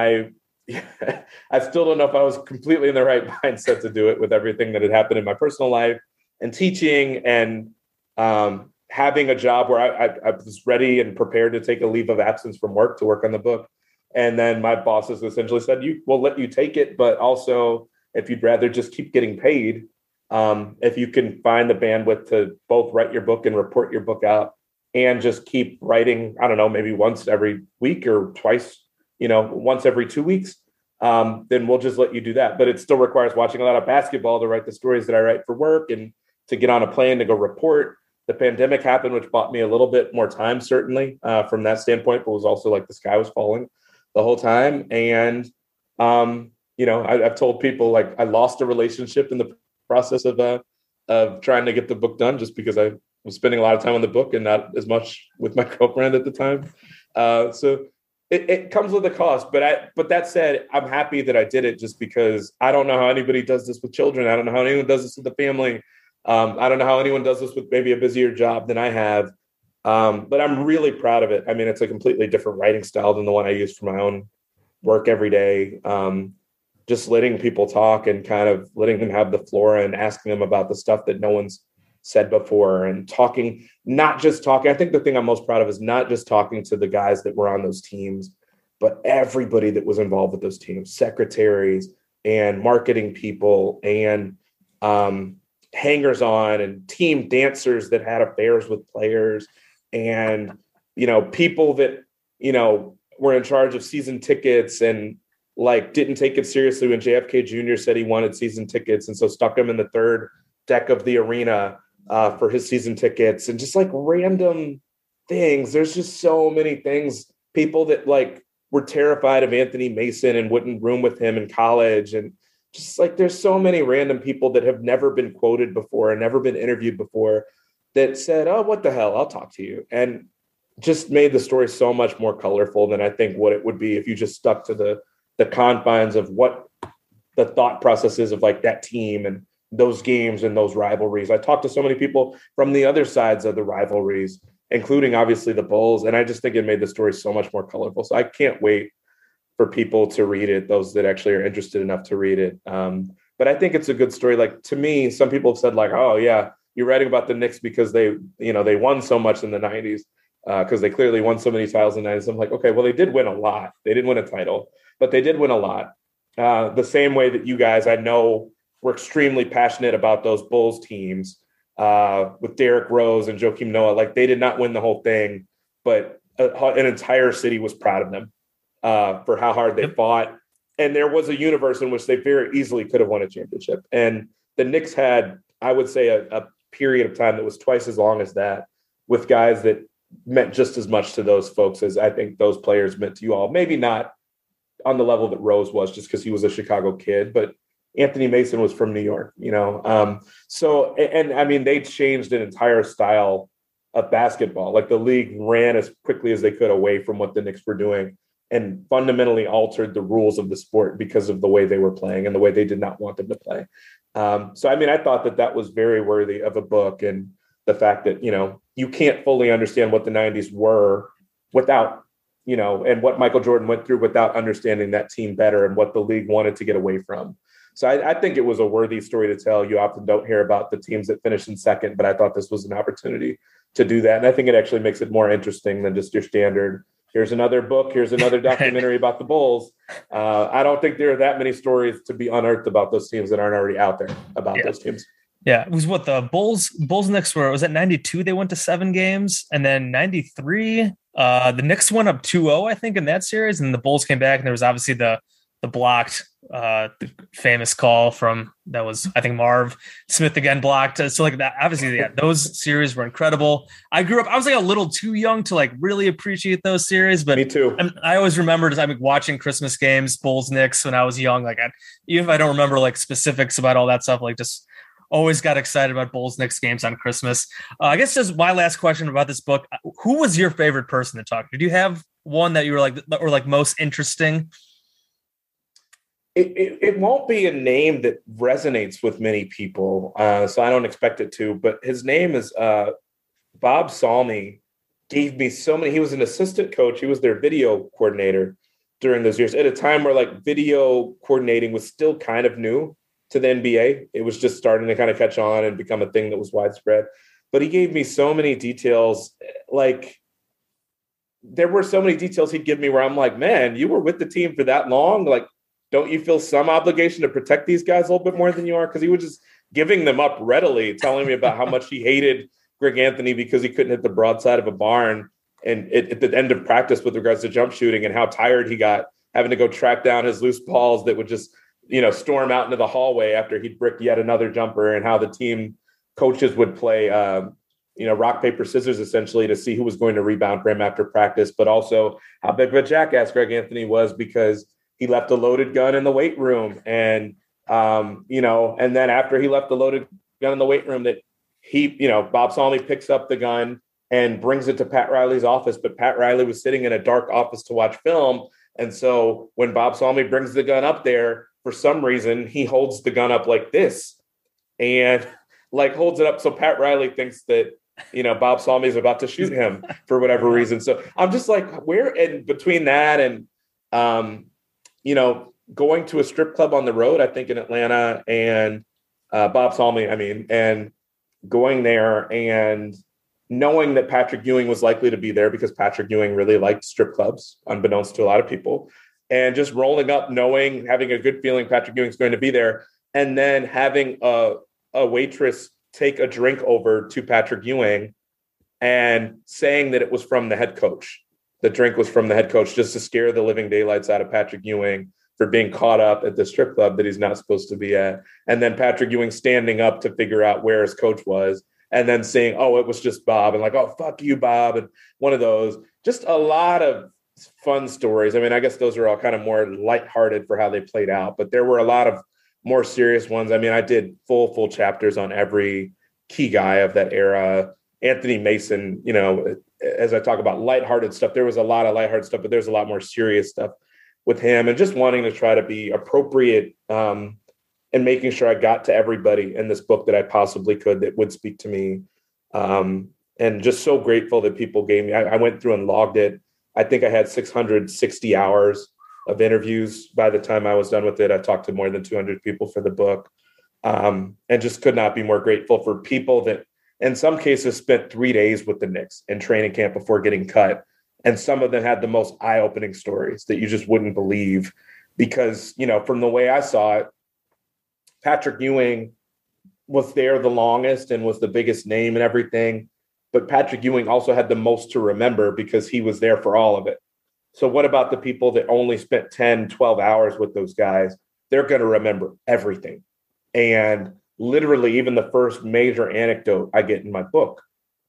I still don't know if I was completely in the right mindset to do it with everything that had happened in my personal life and teaching and having a job where I was ready and prepared to take a leave of absence from work to work on the book. And then my bosses essentially said, we'll let you take it, but also if you'd rather just keep getting paid, if you can find the bandwidth to both write your book and report your book out and just keep writing, I don't know, maybe once every week or twice, once every 2 weeks, then we'll just let you do that. But it still requires watching a lot of basketball to write the stories that I write for work and to get on a plane to go report. The pandemic happened, which bought me a little bit more time, certainly from that standpoint, but was also like the sky was falling the whole time. And, I've told people like I lost a relationship in the process of trying to get the book done just because I was spending a lot of time on the book and not as much with my girlfriend at the time. So it comes with a cost. But that said, I'm happy that I did it just because I don't know how anybody does this with children. I don't know how anyone does this with the family. I don't know how anyone does this with maybe a busier job than I have. But I'm really proud of it. I mean, it's a completely different writing style than the one I use for my own work every day. Just letting people talk and kind of letting them have the floor and asking them about the stuff that no one's said before and not just talking. I think the thing I'm most proud of is not just talking to the guys that were on those teams, but everybody that was involved with those teams, secretaries and marketing people and hangers on and team dancers that had affairs with players and, people that, were in charge of season tickets and like didn't take it seriously when JFK Jr. said he wanted season tickets. And so stuck him in the third deck of the arena for his season tickets and just like random things. There's just so many things, people that like were terrified of Anthony Mason and wouldn't room with him in college. And just like, there's so many random people that have never been quoted before and never been interviewed before that said, oh, what the hell, I'll talk to you. And just made the story so much more colorful than I think what it would be if you just stuck to the confines of what the thought process is of like that team and those games and those rivalries. I talked to so many people from the other sides of the rivalries, including obviously the Bulls. And I just think it made the story so much more colorful. So I can't wait for people to read it, those that actually are interested enough to read it. But I think it's a good story. Like to me, some people have said like, oh yeah, you're writing about the Knicks because they won so much in the 90s because they clearly won so many titles in the 90s. I'm like, okay, well, they did win a lot. They didn't win a title, but they did win a lot. The same way that you guys, I know, were extremely passionate about those Bulls teams with Derrick Rose and Joakim Noah. Like they did not win the whole thing, but an entire city was proud of them for how hard they fought. And there was a universe in which they very easily could have won a championship. And the Knicks had, I would say, a period of time that was twice as long as that with guys that meant just as much to those folks as I think those players meant to you all. Maybe not on the level that Rose was just because he was a Chicago kid, but Anthony Mason was from New York, So, and I mean, they changed an entire style of basketball. Like the league ran as quickly as they could away from what the Knicks were doing and fundamentally altered the rules of the sport because of the way they were playing and the way they did not want them to play. So, I mean, I thought that was very worthy of a book, and the fact that, you can't fully understand what the 90s were without, and what Michael Jordan went through without understanding that team better and what the league wanted to get away from. So I think it was a worthy story to tell. You often don't hear about the teams that finished in second, but I thought this was an opportunity to do that. And I think it actually makes it more interesting than just your standard, here's another book, here's another documentary about the Bulls. I don't think there are that many stories to be unearthed about those teams that aren't already out there about those teams. Yeah, it was what the Bulls Knicks were. Was it 92? They went to 7 games, and then 93, the Knicks went up 2-0, I think, in that series, and the Bulls came back, and there was obviously the blocked, the famous call from that was, I think, Marv Smith again blocked. So like that, obviously, those series were incredible. I grew up, I was like a little too young to like really appreciate those series, but me too. I always remembered as I'm watching Christmas games, Bulls Knicks when I was young. Like even if I don't remember like specifics about all that stuff, like just always got excited about Bulls Knicks games on Christmas. I guess just my last question about this book: who was your favorite person to talk to? Did you have one that you were like most interesting? It won't be a name that resonates with many people, so I don't expect it to. But his name is Bob Salmi. Gave me so many. He was an assistant coach. He was their video coordinator, during those years at a time where like video coordinating was still kind of new to the NBA. It was just starting to kind of catch on and become a thing that was widespread. But he gave me so many details. Like, there were so many details he'd give me where I'm like, man, you were with the team for that long. Like, don't you feel some obligation to protect these guys a little bit more than you are? Because he was just giving them up readily, telling me about how much he hated Greg Anthony because he couldn't hit the broadside of a barn and at the end of practice with regards to jump shooting, and how tired he got having to go track down his loose balls that would just, storm out into the hallway after he'd brick yet another jumper, and how the team coaches would play, rock, paper, scissors, essentially, to see who was going to rebound for him after practice, but also how big of a jackass Greg Anthony was because he left a loaded gun in the weight room. And, and then after he left the loaded gun in the weight room, that Bob Salmi picks up the gun and brings it to Pat Riley's office, but Pat Riley was sitting in a dark office to watch film. And so when Bob Salmi brings the gun up there, for some reason, he holds the gun up like this and like holds it up. So Pat Riley thinks that, Bob Salmi is about to shoot him for whatever reason. So I'm just like, where in between that and, going to a strip club on the road, I think in Atlanta, and Bob Salmi, and going there and knowing that Patrick Ewing was likely to be there because Patrick Ewing really liked strip clubs, unbeknownst to a lot of people, and just rolling up, having a good feeling Patrick Ewing's going to be there, and then having a waitress take a drink over to Patrick Ewing and saying that it was from the head coach. The drink was from the head coach just to scare the living daylights out of Patrick Ewing for being caught up at the strip club that he's not supposed to be at. And then Patrick Ewing standing up to figure out where his coach was, and then saying, oh, it was just Bob, and like, oh, fuck you, Bob. And one of those, just a lot of fun stories. I guess those are all kind of more lighthearted for how they played out, but there were a lot of more serious ones. I did full chapters on every key guy of that era. Anthony Mason, as I talk about lighthearted stuff, there was a lot of lighthearted stuff, but there's a lot more serious stuff with him, and just wanting to try to be appropriate and making sure I got to everybody in this book that I possibly could that would speak to me. And just so grateful that people gave me, I went through and logged it. I think I had 660 hours of interviews by the time I was done with it. I talked to more than 200 people for the book, and just could not be more grateful for people that in some cases spent 3 days with the Knicks in training camp before getting cut. And some of them had the most eye-opening stories that you just wouldn't believe because, from the way I saw it, Patrick Ewing was there the longest and was the biggest name and everything. But Patrick Ewing also had the most to remember because he was there for all of it. So what about the people that only spent 10, 12 hours with those guys? They're going to remember everything. And literally, even the first major anecdote I get in my book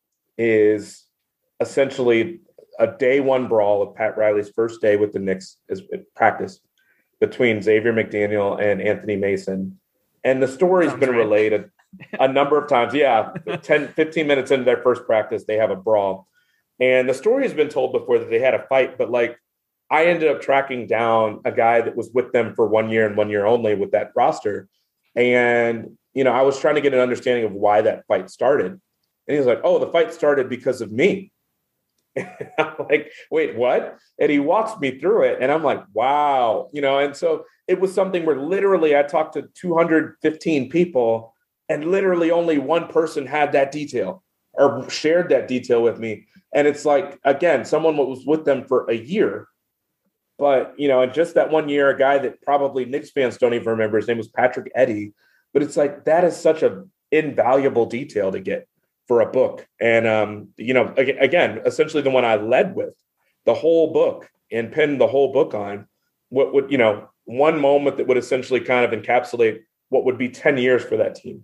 is essentially a day one brawl of Pat Riley's first day with the Knicks as practice between Xavier McDaniel and Anthony Mason. And the story's been relayed a number of times. Yeah, 10, 15 minutes into their first practice, they have a brawl. And the story has been told before that they had a fight, but I ended up tracking down a guy that was with them for 1 year and 1 year only with that roster. And, I was trying to get an understanding of why that fight started. And he was like, oh, the fight started because of me. And I'm like, wait, what? And he walks me through it. And I'm like, wow. And so it was something where literally I talked to 215 people and literally only one person had that detail or shared that detail with me. And it's like, again, someone was with them for a year. But, in just that 1 year, a guy that probably Knicks fans don't even remember, his name was Patrick Eddy. But it's like, that is such an invaluable detail to get for a book. And, again, essentially the one I led with the whole book and penned the whole book on what would, one moment that would essentially kind of encapsulate what would be 10 years for that team.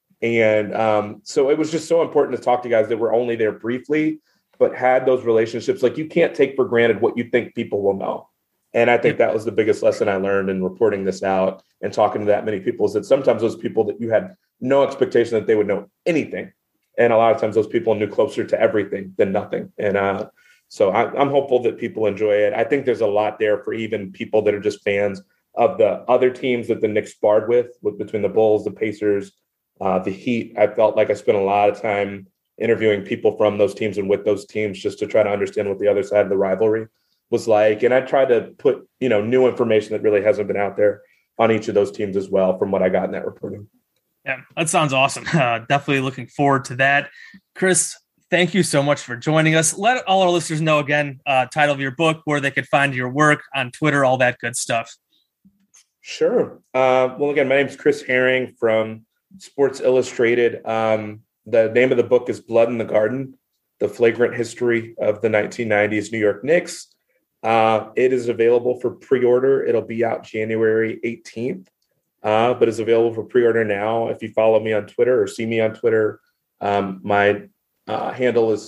And so it was just so important to talk to guys that were only there briefly, but had those relationships. Like, you can't take for granted what you think people will know. And I think that was the biggest lesson I learned in reporting this out and talking to that many people, is that sometimes those people that you had no expectation that they would know anything. And a lot of times those people knew closer to everything than nothing. And so I'm hopeful that people enjoy it. I think there's a lot there for even people that are just fans of the other teams that the Knicks sparred with between the Bulls, the Pacers, the Heat. I felt like I spent a lot of time interviewing people from those teams and with those teams just to try to understand what the other side of the rivalry was like. And I tried to put, new information that really hasn't been out there on each of those teams as well from what I got in that reporting. Yeah, that sounds awesome. Definitely looking forward to that. Chris, thank you so much for joining us. Let all our listeners know again, title of your book, where they could find your work on Twitter, all that good stuff. Sure. Well, again, my name is Chris Herring from Sports Illustrated. The name of the book is Blood in the Garden, The Flagrant History of the 1990s New York Knicks. It is available for pre-order. It'll be out January 18th, but is available for pre-order now. If you follow me on Twitter or see me on Twitter, my handle is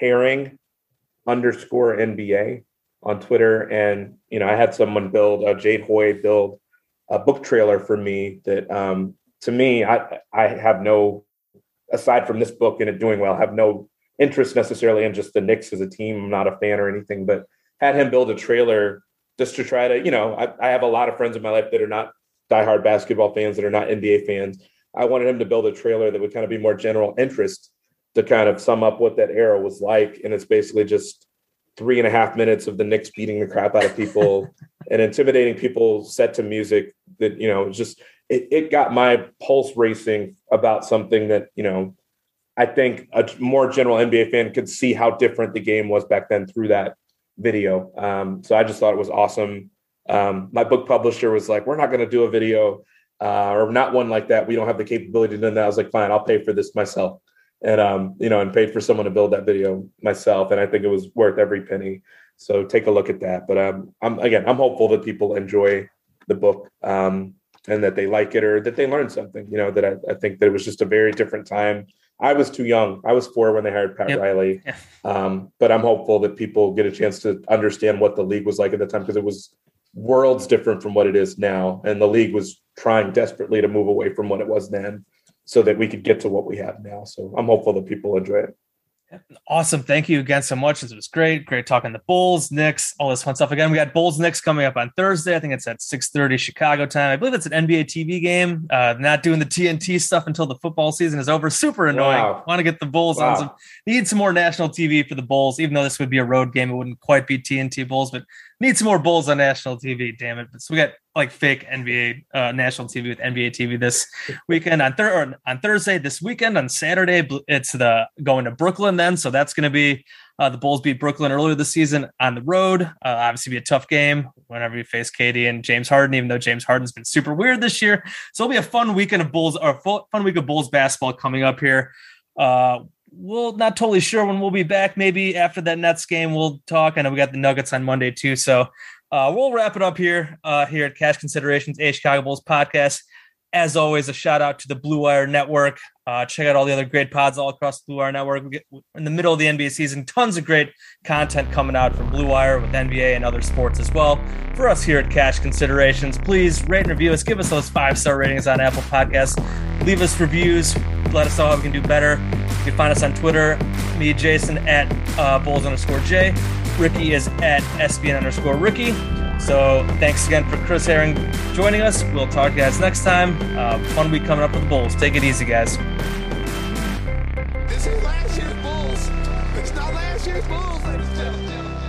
Herring_NBA on Twitter. And, I had someone Jade Hoy build a book trailer for me that, to me, I have no, aside from this book and it doing well, have no interest necessarily in just the Knicks as a team. I'm not a fan or anything, but had him build a trailer just to try to, I have a lot of friends in my life that are not diehard basketball fans, that are not NBA fans. I wanted him to build a trailer that would kind of be more general interest to kind of sum up what that era was like. And it's basically just 3.5 minutes of the Knicks beating the crap out of people and intimidating people set to music that, it got my pulse racing about something that, I think a more general NBA fan could see how different the game was back then through that video. So I just thought it was awesome. My book publisher was like, we're not going to do a video or not one like that. We don't have the capability to do that. I was like, fine, I'll pay for this myself. And, and paid for someone to build that video myself. And I think it was worth every penny. So take a look at that. But I'm hopeful that people enjoy the book and that they like it or that they learn something, that I think that it was just a very different time. I was too young. I was 4 when they hired Pat Riley. Yeah. But I'm hopeful that people get a chance to understand what the league was like at the time, because it was worlds different from what it is now. And the league was trying desperately to move away from what it was then so that we could get to what we have now. So I'm hopeful that people enjoy it. Awesome. Thank you again so much. This was great. Great talking the Bulls, Knicks, all this fun stuff. Again, we got Bulls Knicks coming up on Thursday. I think it's at 6:30 Chicago time. I believe it's an NBA TV game. Not doing the TNT stuff until the football season is over. Super annoying. Wow. Want to get the Bulls on need some more national TV for the Bulls, even though this would be a road game. It wouldn't quite be TNT Bulls, but need some more Bulls on national TV. Damn it. So we got like fake NBA national TV with NBA TV this weekend on Thursday. This weekend on Saturday, it's going to Brooklyn then. So that's going to be the Bulls beat Brooklyn earlier this season on the road. Obviously be a tough game whenever you face KD and James Harden, even though James Harden's been super weird this year. So it'll be a fun weekend of Bulls or fun week of Bulls basketball coming up here. We're not totally sure when we'll be back. Maybe after that Nets game, we'll talk. I know we got the Nuggets on Monday too. So we'll wrap it up here at Cash Considerations, a Chicago Bulls podcast. As always, a shout out to the Blue Wire Network. Check out all the other great pods all across the Blue Wire Network. We get in the middle of the NBA season, tons of great content coming out from Blue Wire with NBA and other sports as well. For us here at Cash Considerations, please rate and review us. Give us those 5-star ratings on Apple Podcasts. Leave us reviews. Let us know how we can do better. You can find us on Twitter. Me, Jason, at Bulls_J. Ricky is at SBN_Ricky. So thanks again for Chris Herring joining us. We'll talk to you guys next time. Fun week coming up with the Bulls. Take it easy, guys. This is last year's Bulls. It's not last year's Bulls, ladies and gentlemen.